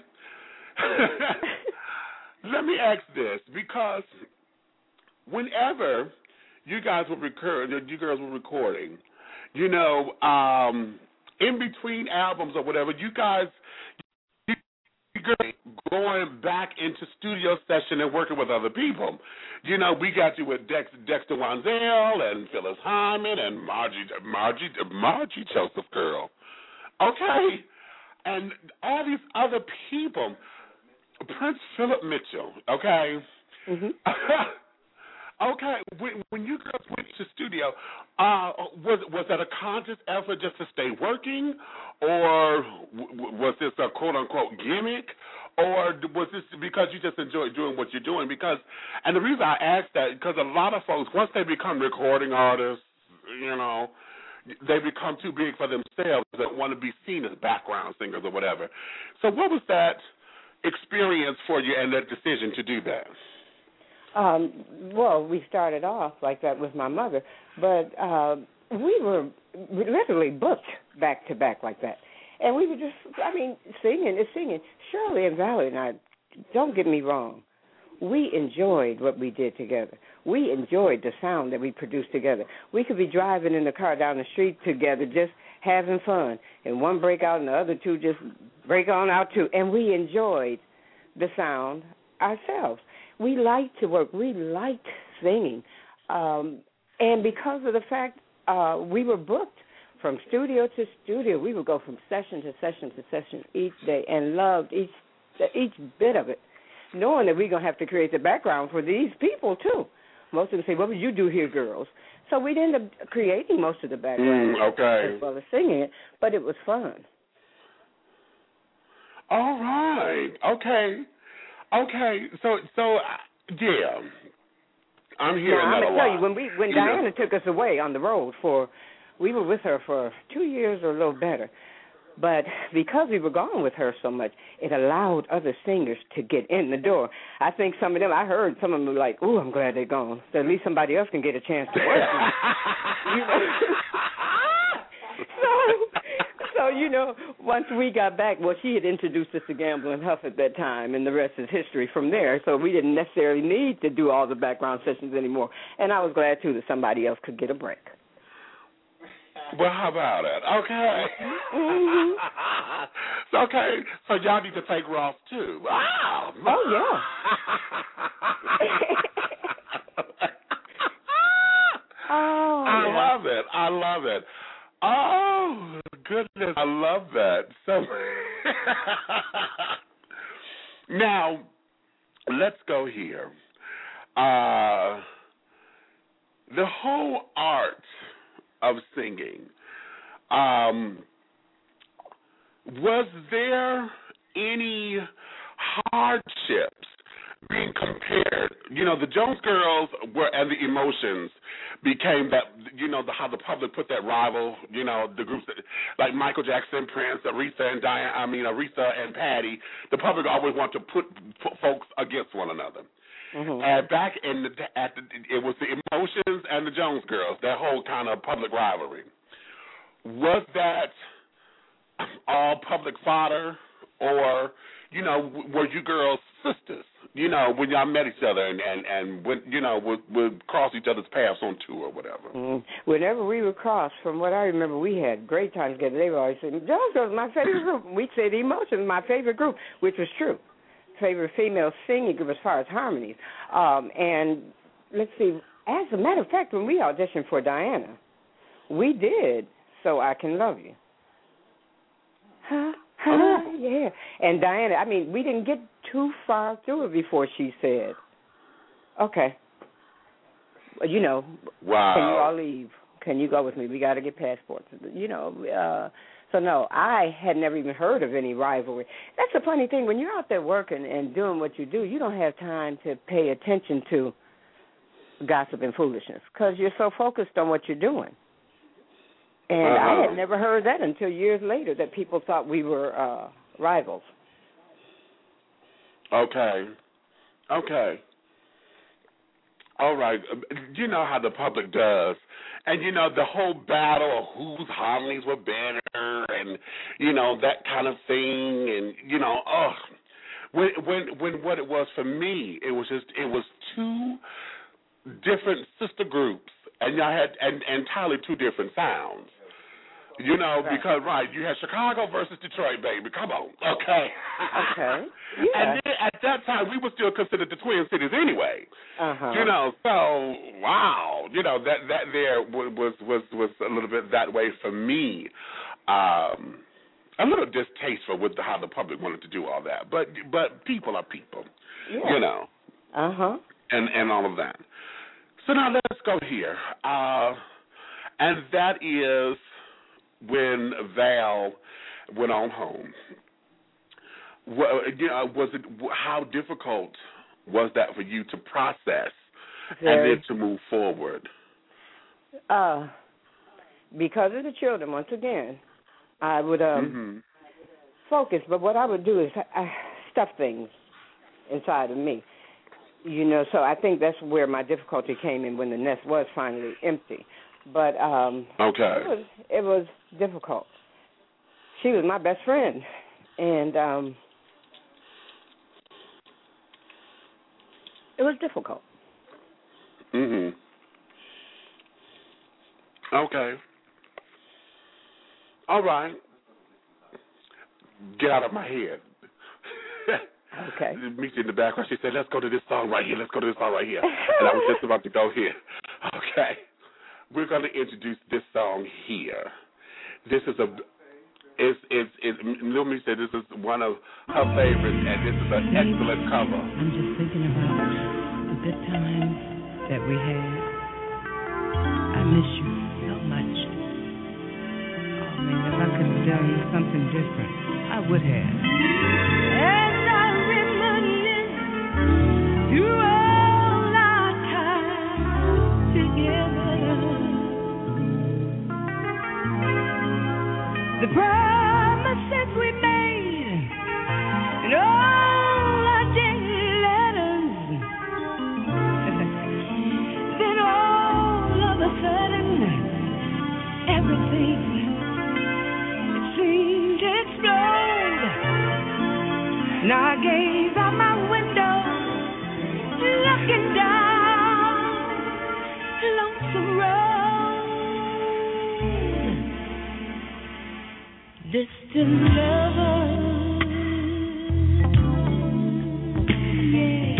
Let me ask this, because whenever you guys were record, you girls were recording, you know, um, in between albums or whatever, you guys, you girls going back into studio session and working with other people. You know, we got you with Dex, Dexter Wanzel and Phyllis Hyman and Margie, Margie, Margie Joseph, girl. Okay, and all these other people, Prince Philip Mitchell. Okay.
Mm-hmm.
Okay, when, when you girls went to studio, uh, was was that a conscious effort just to stay working, or w- was this a quote unquote gimmick, or was this because you just enjoy doing what you're doing? Because, and the reason I ask that because a lot of folks, once they become recording artists, you know, they become too big for themselves that want to be seen as background singers or whatever. So, what was that experience for you and that decision to do that?
Um, well, we started off like that with my mother, but uh, we were literally booked back to back like that. And we were just, I mean, singing is singing. Shirley and Valerie and I, don't get me wrong, we enjoyed what we did together. We enjoyed the sound that we produced together. We could be driving in the car down the street together just having fun, and one break out and the other two just break on out too. And we enjoyed the sound ourselves. We liked to work. We liked singing. Um, and because of the fact uh, we were booked from studio to studio, we would go from session to session to session each day and loved each each bit of it, knowing that we're going to have to create the background for these people, too. Most of them say, what would you do here, girls? So we'd end up creating most of the background
mm, okay.
as well as singing it, but it was fun.
All right. Okay. Okay. So, so uh, yeah, I'm hearing
now,
that
I'm
a
gonna tell
lot.
you, when we when
You
Diana
know.
took us away on the road for, we were with her for two years or a little better. But because we were gone with her so much, it allowed other singers to get in the door. I think some of them, I heard some of them were like, "Ooh, I'm glad they're gone. So at least somebody else can get a chance to work." You know? so, so, you know, once we got back, well, she had introduced us to Gamble and Huff at that time, and the rest is history from there. So we didn't necessarily need to do all the background sessions anymore. And I was glad, too, that somebody else could get a break.
Well, how about it? Okay.
Mm-hmm.
okay. So y'all need to take Ross too. Wow.
Oh yeah. oh.
I
yeah.
love it. I love it. Oh goodness, I love that. So now let's go here. Uh, the whole art of singing. Um, was there any hardships being compared? You know, the Jones Girls were, and the Emotions became that, you know, the, how the public put that rival, you know, the groups that, like Michael Jackson, Prince, Aretha and Diane, I mean, Aretha and Patty, the public always wanted to put, put folks against one another. Mm-hmm. And back in the, at the, it was the Emotions and the Jones Girls, that whole kind of public rivalry. Was that all public fodder, or, you know, were you girls sisters? You know, when y'all met each other and and and when, you know, would would cross each other's paths on tour or whatever.
Mm-hmm. Whenever we would cross, from what I remember, we had great times together. They would always say, "Jones Girls, my favorite group." We'd say the Emotions, my favorite group, which was true. Favorite female singing group as far as harmonies. Um, and let's see, as a matter of fact, when we auditioned for Diana, we did So I Can Love You. Huh? Huh? Yeah. And Diana, I mean, we didn't get too far through it before she said, okay, you know,
wow.
Can you all leave? Can you go with me? We got to get passports. You know, uh, so no, I had never even heard of any rivalry. That's the funny thing. When you're out there working and doing what you do, you don't have time to pay attention to gossip and foolishness because you're so focused on what you're doing. And uh-huh. I had never heard that until years later, that people thought we were uh, rivals.
Okay. Okay. All right. You know how the public does. And, you know, the whole battle of whose harmonies were better and, you know, that kind of thing. And, you know, oh, when, when, when what it was for me, it was just, it was two different sister groups. And y'all had and, entirely two different sounds. You know, right. because, right, you had Chicago versus Detroit, baby. Come on. Okay.
Okay. Yeah.
And then at that time, we were still considered the Twin Cities anyway.
Uh-huh.
You know, so, wow. You know, that, that there was, was, was a little bit that way for me. Um, a little distasteful with the, how the public wanted to do all that. But but people are people.
Yeah.
You know.
Uh-huh.
And, and all of that. So now let's go here. Uh, and that is when Val went on home. Well, you know, was it, how difficult was that for you to process Very. and then to move forward?
Uh, because of the children, once again, I would um,
mm-hmm.
focus. But what I would do is I stuff things inside of me. You know, so I think that's where my difficulty came in when the nest was finally empty. But um,
okay.
it was it was difficult. She was my best friend, and um, it was difficult.
Mhm. Okay. All right. Get out of my head.
Okay.
Meet in the background. She said, let's go to this song right here. Let's go to this song right here. And I was just about to go here. Okay. We're going to introduce this song here. This is a, it's, it's, it's, Lil Me said this is one of her favorites, and this is an excellent cover.
I'm just thinking about the good times that we had. I miss you so much. Oh, man, if I could have done something different, I would have. As I reminisce through all our time together, the promises we made and all our daily letters, then all of a sudden, everything seemed to explode. Now I gaze out my window, looking down Lonesome Road. Distant lovers, yeah.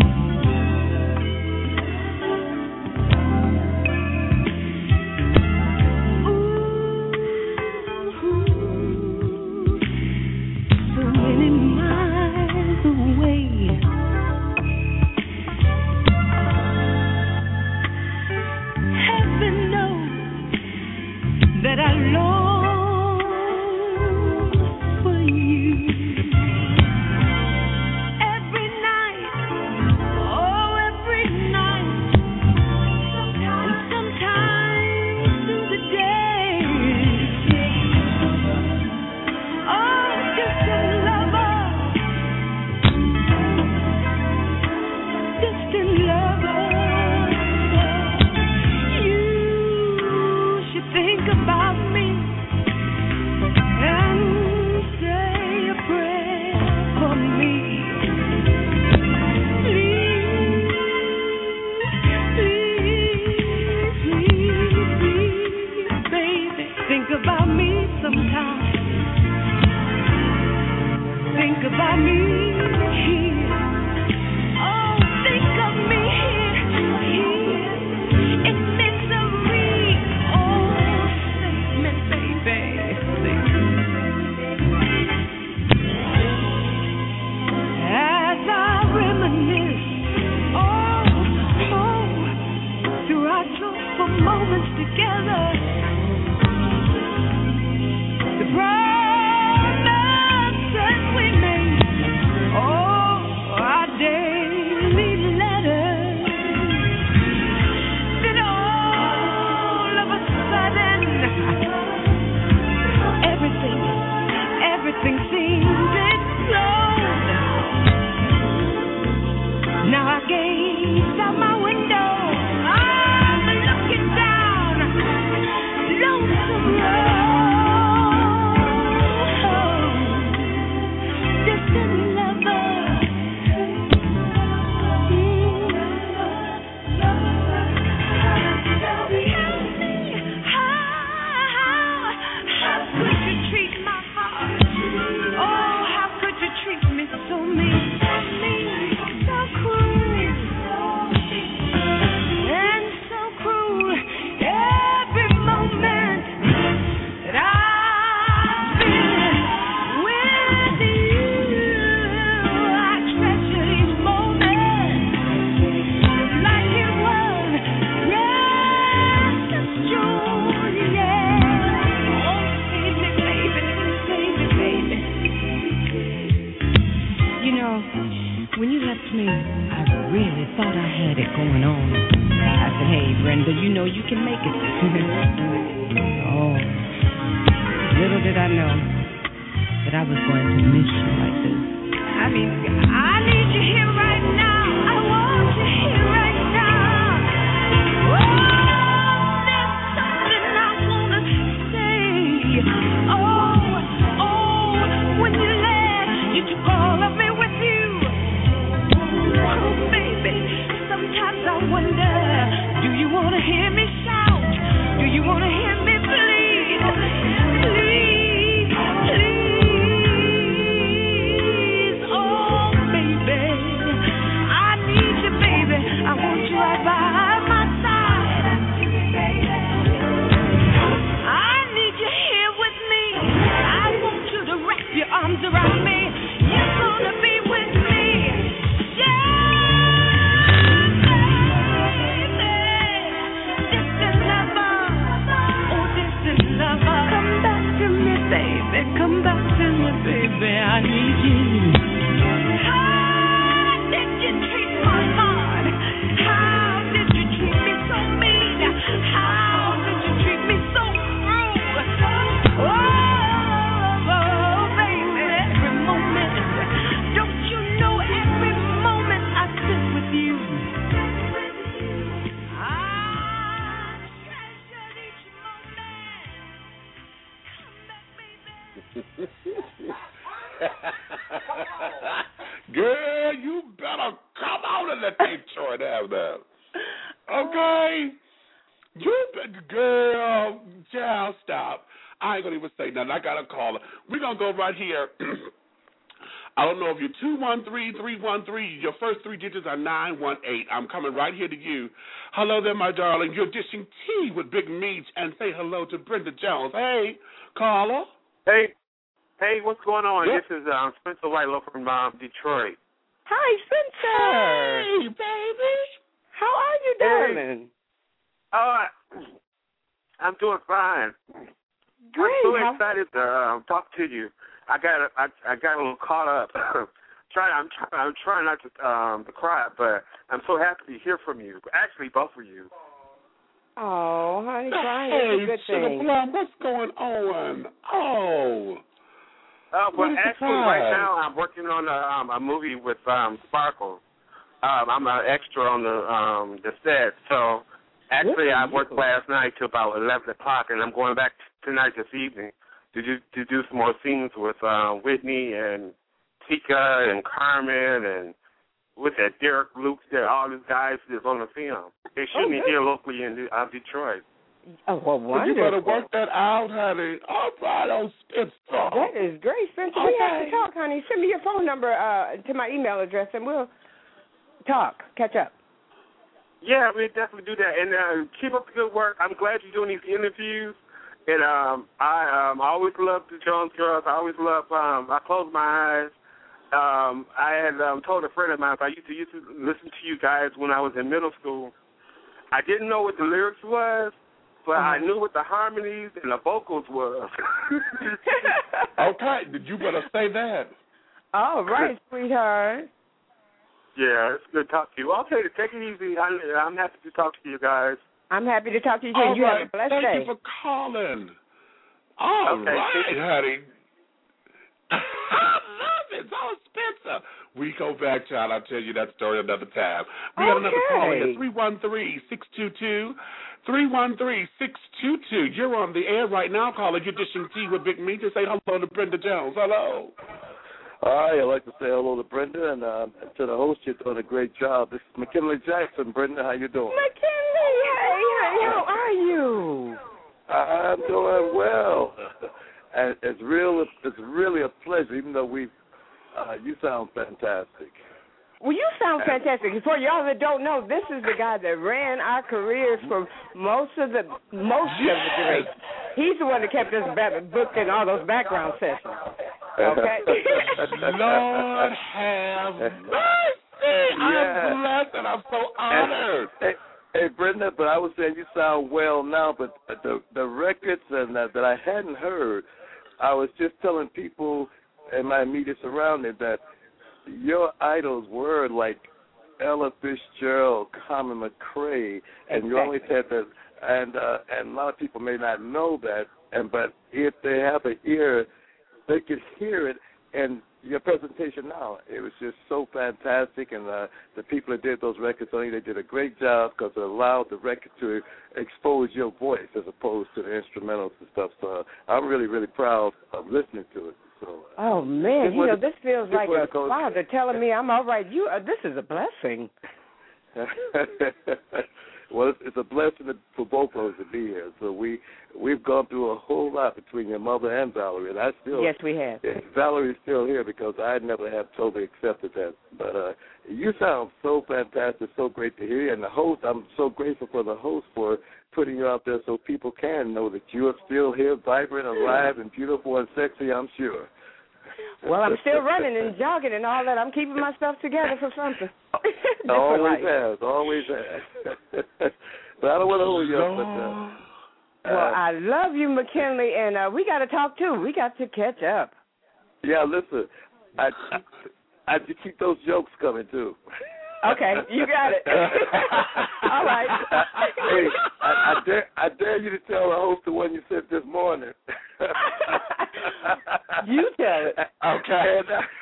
That I long for you. Every night, oh, every night, and sometimes through the day. Oh, distant lover, distant lover, you should think about me and say a prayer for me. Please, please, please, please, baby, think about me sometime. Think about me here. Oh, think of me here, here in misery. Oh, save me, baby, save me. As I reminisce, oh, oh, through our joyful moments together, the promises we made, oh, our daily letters, then all of a sudden, everything, everything seemed to explode. Now I gaze out my window, I'm looking down Lonesome Road. Distant lover, tell me how, how could you treat my heart? Oh, how could you treat me so mean, so mean, so cruel, and so cruel. Every moment that I've been with you, I treasure each moment like it was precious joy, yeah. Oh, save me, baby, save me, baby. You know, when you left me, I really thought I had it going on. I said, hey, Brenda, you know you can make it. Oh, little did I know that I was going to miss you like this. I mean, I need you here right now. I want you here right now. Oh, there's something I want to say. Oh, oh, when you left, you took all of me with you. Oh, baby, sometimes I wonder, do you want to hear me shout? Do you want to hear me plead? Please, please, oh, baby.
Girl, you better come on and let Detroit have that. Okay? You better, girl, child, stop. I ain't going to even say nothing. I got a caller. We're going to go right here. I don't know if you're two one three, three one three. Your first three digits are nine one eight. I'm coming right here to you. Hello there, my darling. You're dishing tea with Big Meech, and say hello to Brenda Jones. Hey, caller.
Hey. Hey, what's going on?
Yep.
This is um, Spencer Whitelow from um, Detroit.
Hi, Spencer.
Hey, baby.
How are you, darling?
Hey. Uh, I'm doing fine.
Great.
I'm so
How-
excited to um, talk to you. I got I, I got a little caught up. trying I'm trying I'm trying not to um to cry, but I'm so happy to hear from you. Actually, both of you.
Oh, honey, crying
Hey,
is a good thing.
Sugar what's going on? Oh.
Uh, well,
What a
actually,
surprise.
right now I'm working on a, um, a movie with um, Sparkle. Um, I'm an extra on the um, the set. So actually, I worked last night till about eleven o'clock, and I'm going back tonight this evening to do to do some more scenes with uh, Whitney and Tika and Carmen and with that Derek Luke, there, all these guys that's on the film. They shoot
Oh,
me
good.
here locally in uh, Detroit.
Oh, well,
Well, you
wonderful.
better work that out, honey. All right, oh, Spencer.
That is great, Spencer. We have
Okay.
to talk, honey. Send me your phone number uh, to my email address, and we'll talk, catch up.
Yeah, we definitely do that. And uh, keep up the good work. I'm glad you're doing these interviews. And um, I um, I always love the Jones Girls. I always love, um, I close my eyes. Um, I had um, told a friend of mine, I used to, used to listen to you guys when I was in middle school. I didn't know what the lyrics was, but I knew what the harmonies and the vocals were.
Okay, did you better say that?
All right, sweetheart.
Yeah, it's good to talk to you. Okay, take it easy. I'm, I'm happy to talk to you guys.
I'm happy to talk to you, too.
All
You
right,
have a blessed
thank
day.
you for calling. All
Okay,
right,
thank you.
honey. I love it. Oh, Spencer. We go back, child. I'll tell you that story another time. We got another
Okay.
caller here, three one three, six two two, three one three, six two two. You're on the air right now, caller. You're dishing tea with Big Meech. Say hello to Brenda Jones. Hello.
Hi, I'd like to say hello to Brenda, and uh, to the host, you're doing a great job. This is McKinley Jackson. Brenda, how you doing?
McKinley, hey, hey, how are you?
I'm doing well. And it's real. It's really a pleasure, even though we, uh, you sound fantastic.
Well, you sound fantastic. For y'all that don't know, this is the guy that ran our careers for most of the most of the duration. He's the one that kept us back, booked in all those background sessions. Okay.
Lord have mercy. I'm
Yeah.
blessed and I'm so honored.
Hey, hey, Brenda, but I was saying you sound well now, but the the records and that, that I hadn't heard, I was just telling people in my immediate surrounding that your idols were like Ella Fitzgerald, Carmen McRae, and you always had that, and uh, and a lot of people may not know that, and but if they have an ear, they could hear it. And your presentation now, it was just so fantastic, and uh, the people that did those records, I think they did a great job because it allowed the record to expose your voice as opposed to the instrumentals and stuff. So uh, I'm really, really proud of listening to it. So,
Oh man,
It
you know
was-
this feels
it
like
was
a
called-
father telling me I'm all right. You, uh, this is a blessing.
well, it's, it's a blessing for both of us to be here. So we we've gone through a whole lot between your mother and Valerie, and I still
Yes, we have.
yeah, Valerie's still here because I never have totally accepted that. But uh, you sound so fantastic, so great to hear. And the host, I'm so grateful for the host for putting you out there so people can know that you are still here, vibrant, alive, and beautiful and sexy, I'm sure.
Well, I'm still running and jogging and all that. I'm keeping myself together for something. Just for
Always
life.
has, always has. But I don't want to hold you up, but uh,
Well,
uh,
I love you, McKinley, and uh, we got to talk too. We got to catch up.
yeah, listen, I, I, I just keep those jokes coming too.
Okay, you got it. All right.
Hey, I, I dare I dare you to tell the host the one you sent this morning.
You tell it.
Okay.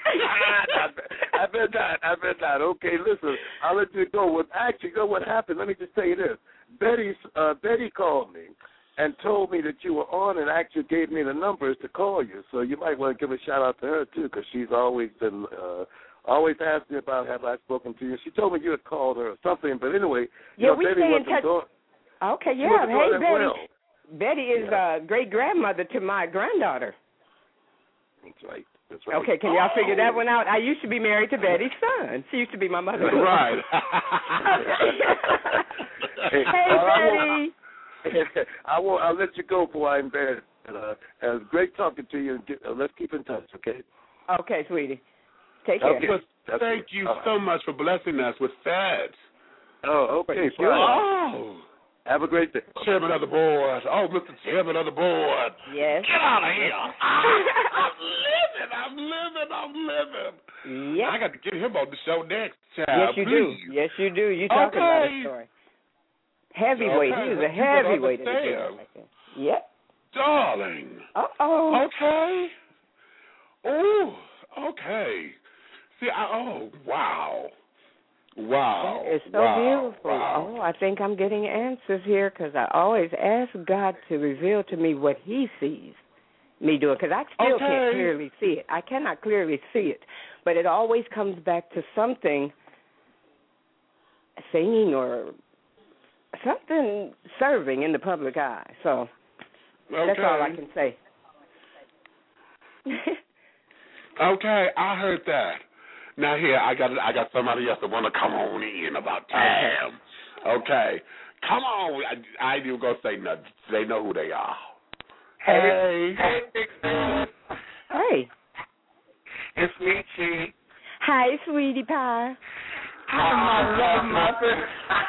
I bet not. I bet not. Okay, listen, I'll let you go. Well, actually, you know what happened? Let me just tell you this. Betty, uh, Betty called me and told me that you were on and actually gave me the numbers to call you. So you might want to give a shout-out to her, too, because she's always been uh, always asked me about have I spoken to you. She told me you had called her or something. But anyway,
yeah,
you know,
we
Betty
stay in
wasn't
touch.
doing,
Okay,
she
yeah.
wasn't
Hey,
doing that
Betty.
well.
Betty is
Yeah.
uh, great grandmother to my granddaughter.
That's right. That's right.
Okay, can y'all figure that one out? I used to be married to Betty's son. She used to be my mother.
Right.
Hey,
Hey,
uh, I
Betty.
will, I will. I'll let you go before I'm bad. Uh, it was great talking to you. And get, uh, let's keep in touch, okay?
Okay, sweetie. Take care.
Okay.
Well,
That's
thank
it.
you
All right.
so much for blessing us with that.
Oh, okay. Fine.
Oh,
Have a great day.
Chairman of the board. Oh, Mister Chairman of the board.
Yes.
Get out of here. I'm living. I'm living. I'm living.
Yes.
I got to get him on the show next,
Yes,
child.
you
Please.
do. Yes, you do. You talking about
Okay.
a story. Heavyweight.
Okay,
He was a
you better
heavyweight in the
understand.
game. Like that. Yep.
Darling.
Uh-oh.
Okay. Oh, okay. See, I, oh, wow. Wow.
That is so
wow.
beautiful.
Wow.
Oh, I think I'm getting answers here because I always ask God to reveal to me what he sees me doing because I still
Okay.
can't clearly see it. I cannot clearly see it, but it always comes back to something, singing or something serving in the public eye. So
Okay.
that's all I can say.
Okay, I heard that. Now here, I got I got somebody else that want to come on in about time. Okay, come on. I, I ain't even gonna say nothing. They know who they are. Hey,
Hey, Big Sis.
Hey.
It's me, Chi.
Hi, sweetie pie.
Hi, my love mother.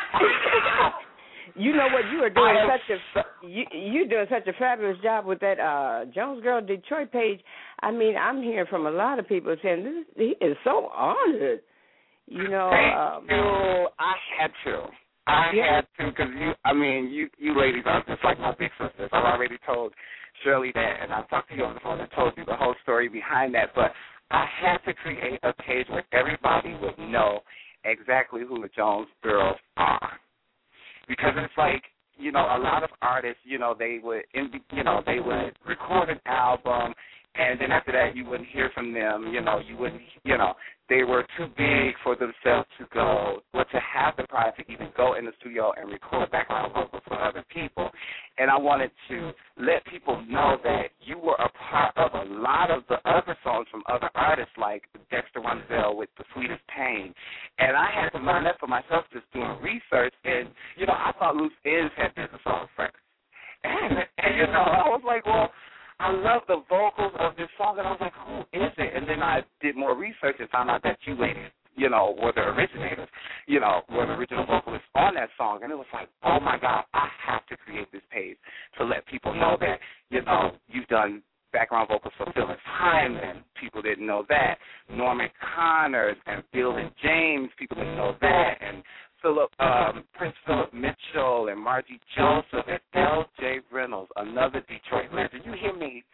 You know what? You are doing such a you you doing such a fabulous job with that uh, Jones Girl Detroit page. I mean, I'm hearing from a lot of people saying this. He is so honored. You know.
Thank
Um,
you. I had to. I
Yeah.
had to because you. I mean, you you ladies are just like my big sisters. I've already told Shirley that, and I've talked to you on the phone and told you the whole story behind that. But I had to create a page where everybody would know exactly who the Jones Girls are. Because it's like, you know, a lot of artists, you know, they would, you know, they would record an album, and then after that you wouldn't hear from them. You know, you wouldn't, you know, they were too big for themselves to go, or to have the pride to even go in the studio and record background vocals for other people. And I wanted to let people know that you were a part of a lot of the other songs from other artists, like Dexter Runzel with The Sweetest Pain. And I had to learn that for myself just doing research. And, you know, I thought Loose Ends had been the song first. And, and, you know, I was like, well, I love the vocals of this song. And I was like, who is it? And then I did more research and found out that you ladies, you know, were the originators, you know, were the original vocalists on that song. And it was like, oh, my God, I have to create this page to let people know that, you know, you've done background vocals for Phyllis Hyman. People didn't know that. Norman Connors and Bill and James, people didn't know that. And Philip, um, Prince Philip Mitchell and Margie Joseph and L J Reynolds, another Detroit legend. You hear me?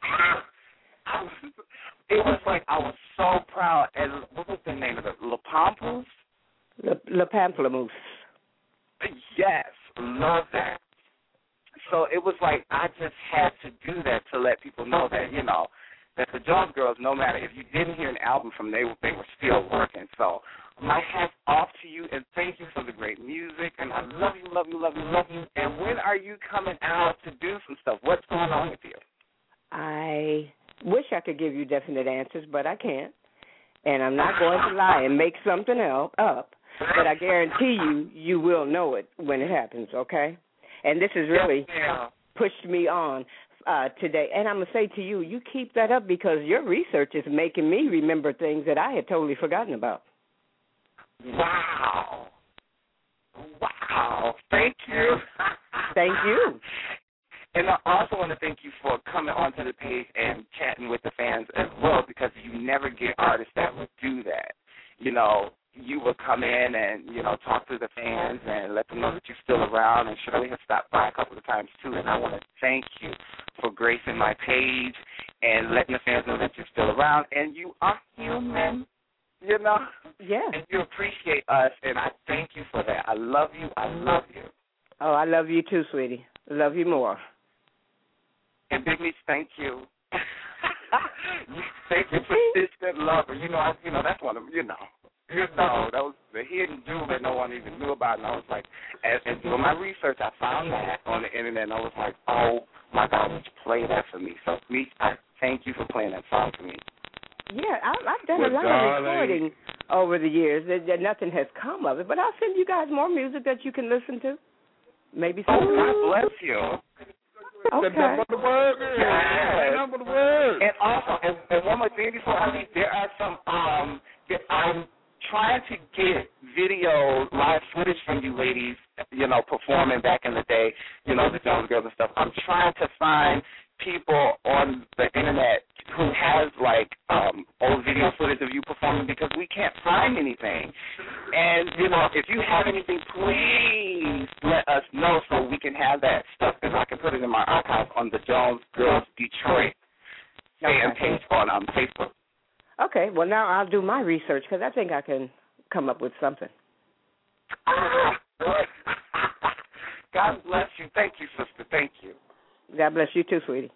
I was, it was like I was so proud. And what was the name of it? La Pampas?
Le, Le Pamplemousse.
Yes, love that. So it was like I just had to do that to let people know that, you know, that the Jones Girls, no matter if you didn't hear an album from them, they, they were still working. So my hat's off to you, and thank you for the great music. And I love you, love you, love you, love you. And when are you coming out to do some stuff? What's going on with you?
I wish I could give you definite answers, but I can't. And I'm not going to lie and make something else up. But I guarantee you, you will know it when it happens, okay? And this has really
yeah.
pushed me on uh, today. And I'm going to say to you, you keep that up because your research is making me remember things that I had totally forgotten about.
Wow. Wow. Thank you.
Thank you.
And I also want to thank you for coming onto the page and chatting with the fans as well, because you never get artists that would do that. You know, you would come in and, you know, talk to the fans and let them know that you're still around, and Shirley has stopped by a couple of times too. And I want to thank you for gracing my page and letting the fans know that you're still around, and you are human, you know.
Yeah.
And you appreciate us, and I thank you for that. I love you. I love you.
Oh, I love you too, sweetie. I love you more.
And Big Meech, thank you. Thank you, persistent lover. You know, I, you know that's one of you know. You know, that was the hidden jewel that no one even knew about. And I was like, as, as doing my research, I found that on the internet, and I was like, oh, my God, would you play that for me? So, me, I thank you for playing that song for me.
Yeah, I, I've done
Well,
a lot
darling.
of recording over the years. That, that nothing has come of it, but I'll send you guys more music that you can listen to. Maybe
Oh,
some.
God bless you.
Okay.
The number the word.
Yes.
The number the word.
And also, and, and one more thing before I leave, there are some, um, that I'm trying to get video, live footage from you ladies, you know, performing back in the day, you know, the Jones Girls and stuff. I'm trying to find people on the internet who has, like, um, old video footage of you performing because we can't find anything. And, you know, if you have anything, please let us know so we can have that stuff and I can put it in my archive on the Jones Girls Detroit fan
Okay.
page on um, Facebook.
Okay, well, now I'll do my research because I think I can come up with something.
God bless you. Thank you, sister. Thank you.
God bless you too, sweetie.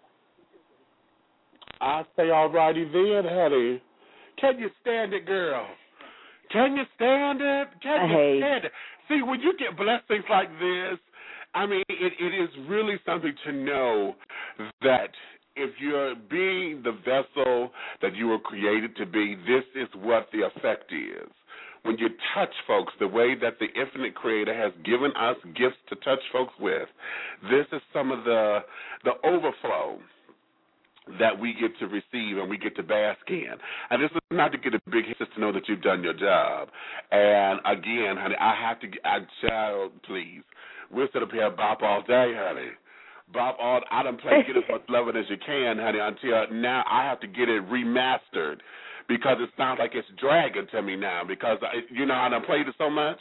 I say, all righty then, honey. Can you stand it, girl? Can you stand it? Can you
Hey.
stand it? See, when you get blessings like this, I mean, it, it is really something to know that if you're being the vessel that you were created to be, this is what the effect is. When you touch folks the way that the infinite creator has given us gifts to touch folks with, this is some of the the overflow that we get to receive and we get to bask in. And this is not to get a big hit, just to know that you've done your job. And again, honey, I have to, I child, please, we'll sit up here and bop all day, honey. Bop all, I done played Get As Much Lovin' As You Can, honey, until now I have to get it remastered because it sounds like it's dragging to me now because, I, you know, I done played it so much.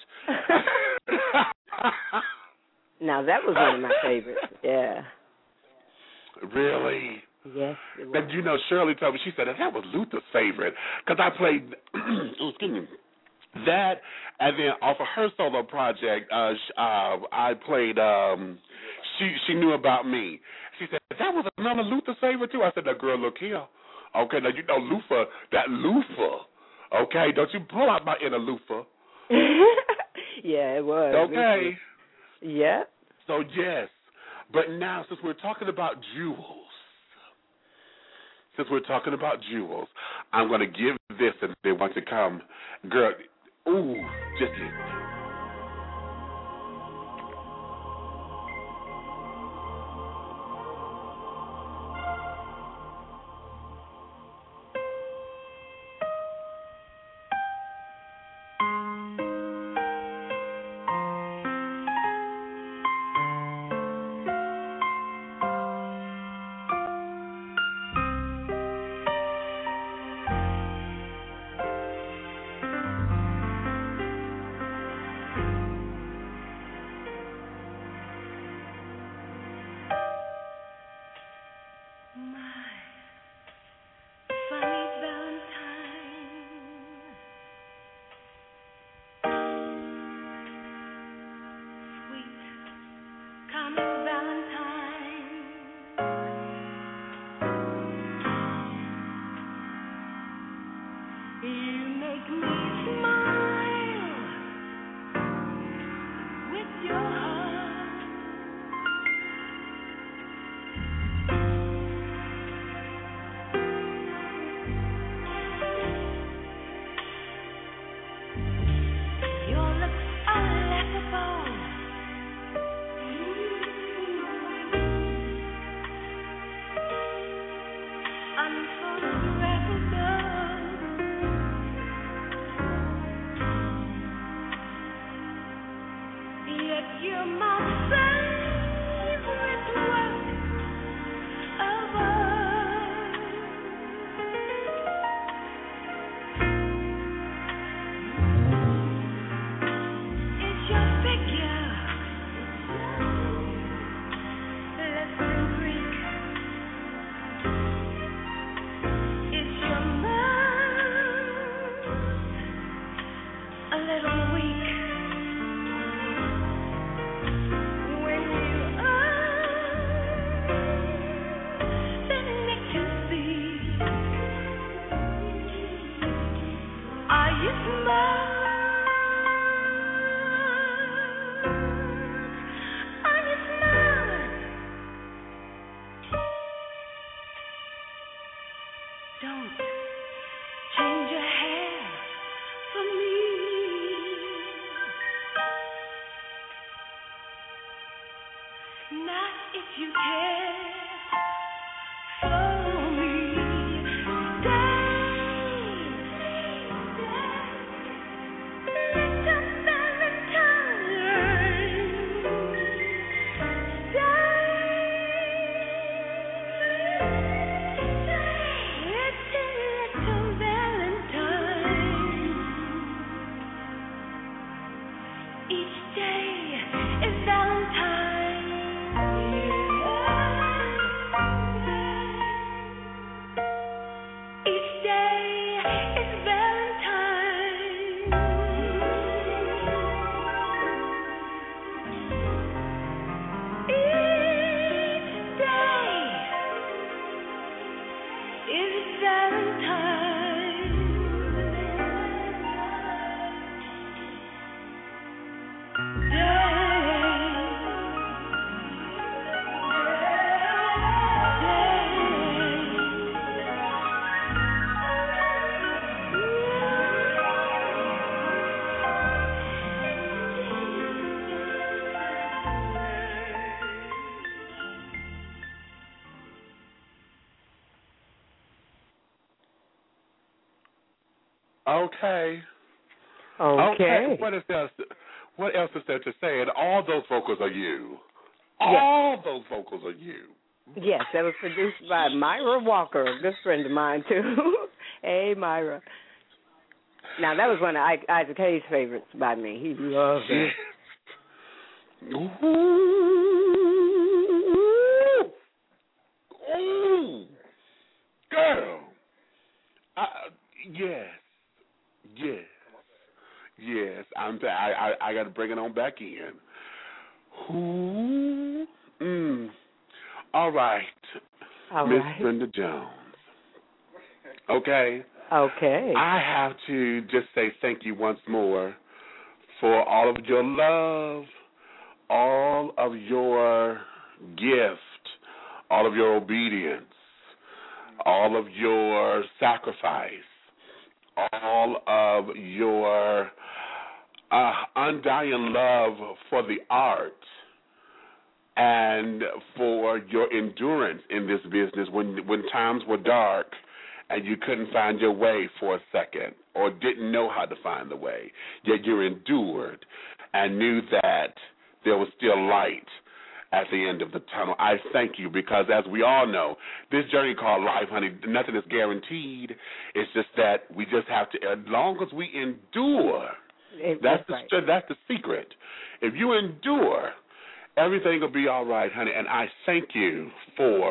Now, that was one of my favorites. Yeah.
Really?
Yes, it was.
But, you know, Shirley told me, she said, that was Luther's favorite because I played, oh, excuse me, that, and then off of her solo project, uh, uh, I played, um, she she knew about me. She said, that was another Luther favorite too. I said, now, girl, look here. Okay, now, you know, Luther, that Luther, okay, don't you pull out my inner Luther.
Yeah, it was.
Okay.
Yeah.
So, yes. But now, since we're talking about jewels, since we're talking about jewels, I'm going to give this and they want to come. Girl, ooh, just it.
Then make you see you care for me.
Okay.
Okay.
What is else? What else is there to say? And all those vocals are you.
Yes.
All those vocals are you.
Yes, that was produced by Myra Walker, a good friend of mine too. Hey, Myra. Now that was one of Isaac Hayes' favorites by me. He loved it.
Ooh. Ooh. Girl. I, yes. Yes. Yes. I'm. I. I, I got to bring it on back in. Ooh. Mm. All right.
All
Miss
right.
Brenda Jones. Okay.
Okay.
I have to just say thank you once more for all of your love, all of your gift, all of your obedience, all of your sacrifice, all of your uh, undying love for the art, and for your endurance in this business when when times were dark and you couldn't find your way for a second or didn't know how to find the way, yet you endured and knew that there was still light at the end of the tunnel. I thank you because, as we all know, this journey called life, honey, nothing is guaranteed. It's just that we just have to, as long as we endure,
It,
that's,
that's
the
right.
that's the secret. If you endure, everything will be all right, honey, and I thank you for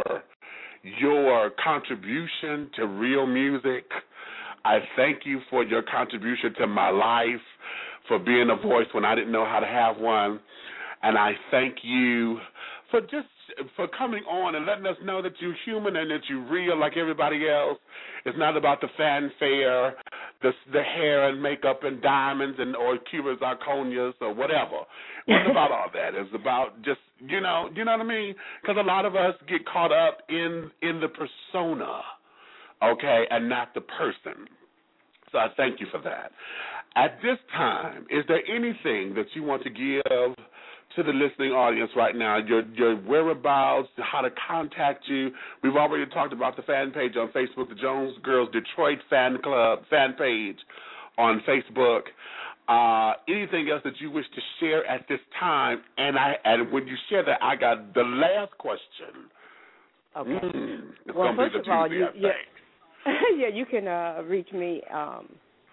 your contribution to real music. I thank you for your contribution to my life, for being a voice when I didn't know how to have one, and I thank you for just for coming on and letting us know that you're human and that you're real like everybody else. It's not about the fanfare, the the hair and makeup and diamonds and or Cuba zirconias or whatever. It wasn't about all that. It's about just, you know, you know what I mean? Because a lot of us get caught up in in the persona, okay, and not the person. So I thank you for that. At this time, is there anything that you want to give to the listening audience right now, your your whereabouts, how to contact you? We've already talked about the fan page on Facebook, the Jones Girls Detroit Fan Club fan page on Facebook. Uh, anything else that you wish to share at this time? And I and when you share that, I got the last question.
Okay.
Mm, it's
well,
gonna
first
be the
of all,
juicy,
you,
I
you,
think.
yeah, you can uh, reach me. Um,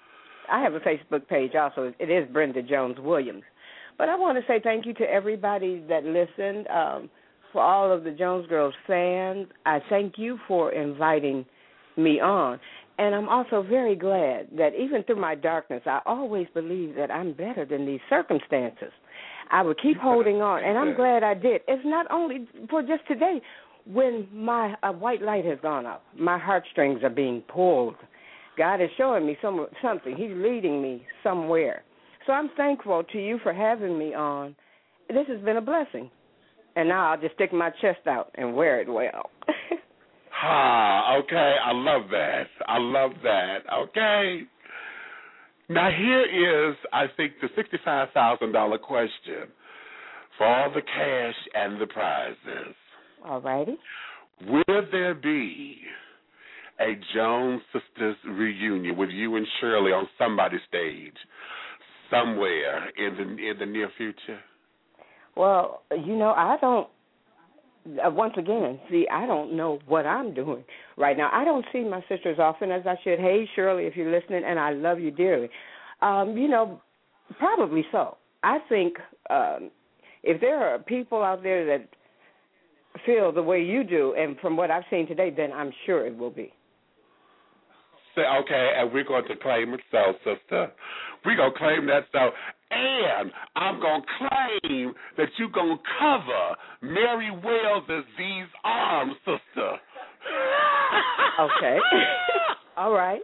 I have a Facebook page also. It is Brenda Jones Williams. But I want to say thank you to everybody that listened. Um, for all of the Jones Girls fans, I thank you for inviting me on. And I'm also very glad that even through my darkness, I always believe that I'm better than these circumstances. I would keep holding on, and I'm glad I did. It's not only for just today. When my uh, white light has gone up, my heartstrings are being pulled. God is showing me some, something. He's leading me somewhere. So I'm thankful to you for having me on. This has been a blessing. And now I'll just stick my chest out and wear it well.
Ah, okay. I love that. I love that. Okay. Now here is, I think, the sixty-five thousand dollars question for all the cash and the prizes.
All righty.
Will there be a Jones Sisters reunion with you and Shirley on somebody's stage somewhere in the in the near future?
Well, you know, I don't. Uh, once again, see, I don't know what I'm doing right now. I don't see my sister as often as I should. Hey, Shirley, if you're listening, and I love you dearly. Um, you know, probably so. I think um, if there are people out there that feel the way you do, and from what I've seen today, then I'm sure it will be.
Say, okay, and we're going to claim it so, sister. We're going to claim that so. And I'm going to claim that you're going to cover Mary Wells' These Arms, sister.
Okay. All right.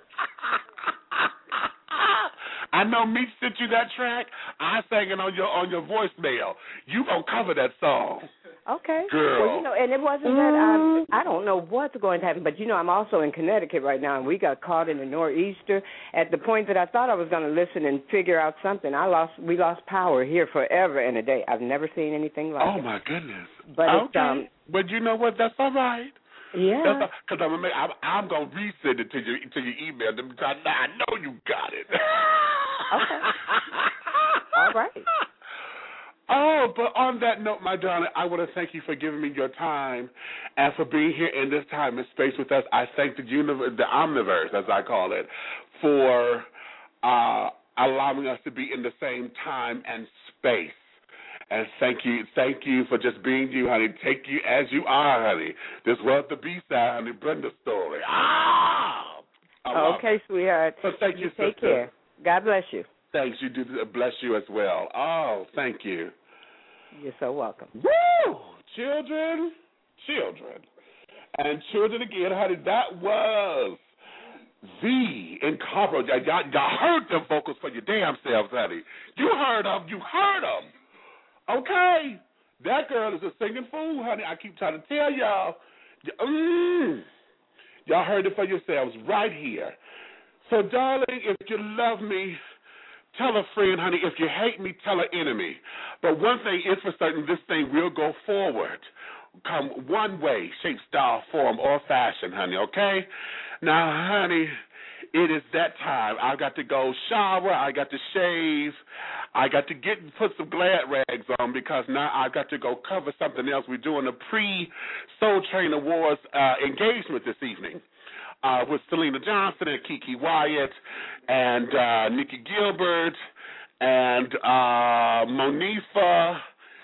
I know Meech sent you that track. I sang it on your on your voicemail. You going to cover that song.
Okay.
Girl.
Well, you know, and it wasn't that I'm, I don't know what's going to happen, but, you know, I'm also in Connecticut right now, and we got caught in a nor'easter. At the point that I thought I was going to listen and figure out something, I lost. we lost power here forever and a day. I've never seen anything like
oh,
it.
Oh, my goodness.
But
okay.
it's, um,
but you know what? That's all right.
Yeah.
Because I'm, I'm, I'm going to resend it to your, to your email. I know you got it.
Okay. All right.
Oh, but on that note, my darling, I want to thank you for giving me your time and for being here in this time and space with us. I thank the universe, the omniverse, as I call it, for uh, allowing us to be in the same time and space. And thank you, thank you for just being you, honey. Take you as you are, honey. This was the B-side, honey, Brenda story. Ah!
Okay, sweetheart.
So thank you,
you
sister.
Take care. God bless you.
Thanks. You do bless you as well. Oh, thank you.
You're so welcome.
Woo! Children, children, and children again, honey, that was the incomparable. Y'all, y'all heard them vocals for your damn selves, honey. You heard them. You heard them. Okay? That girl is a singing fool, honey. I keep trying to tell y'all. Mm, y'all heard it for yourselves right here. So, darling, if you love me, tell a friend, honey. If you hate me, tell an enemy. But one thing is for certain, this thing will go forward. Come one way, shape, style, form, or fashion, honey, okay? Now, honey, it is that time. I got to go shower. I got to shave. I got to get put some glad rags on because now I've got to go cover something else. We're doing a pre-Soul Train Awards uh, engagement this evening. Uh, with Selena Johnson and Kiki Wyatt and uh, Nikki Gilbert and uh, Monifa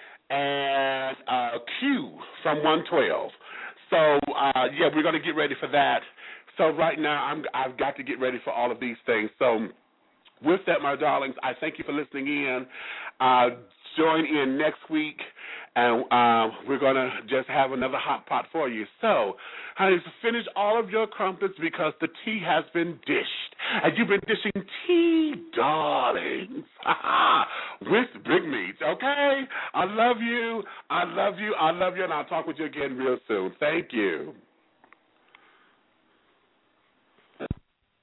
and uh, Q from one twelve. So, uh, yeah, we're going to get ready for that. So right now I'm, I've got to get ready for all of these things. So with that, my darlings, I thank you for listening in. Uh, join in next week. And uh, we're going to just have another hot pot for you. So, honey, finish all of your crumpets because the tea has been dished. And you've been dishing tea, darlings, with Big Meats, okay? I love you. I love you. I love you. And I'll talk with you again real soon. Thank you.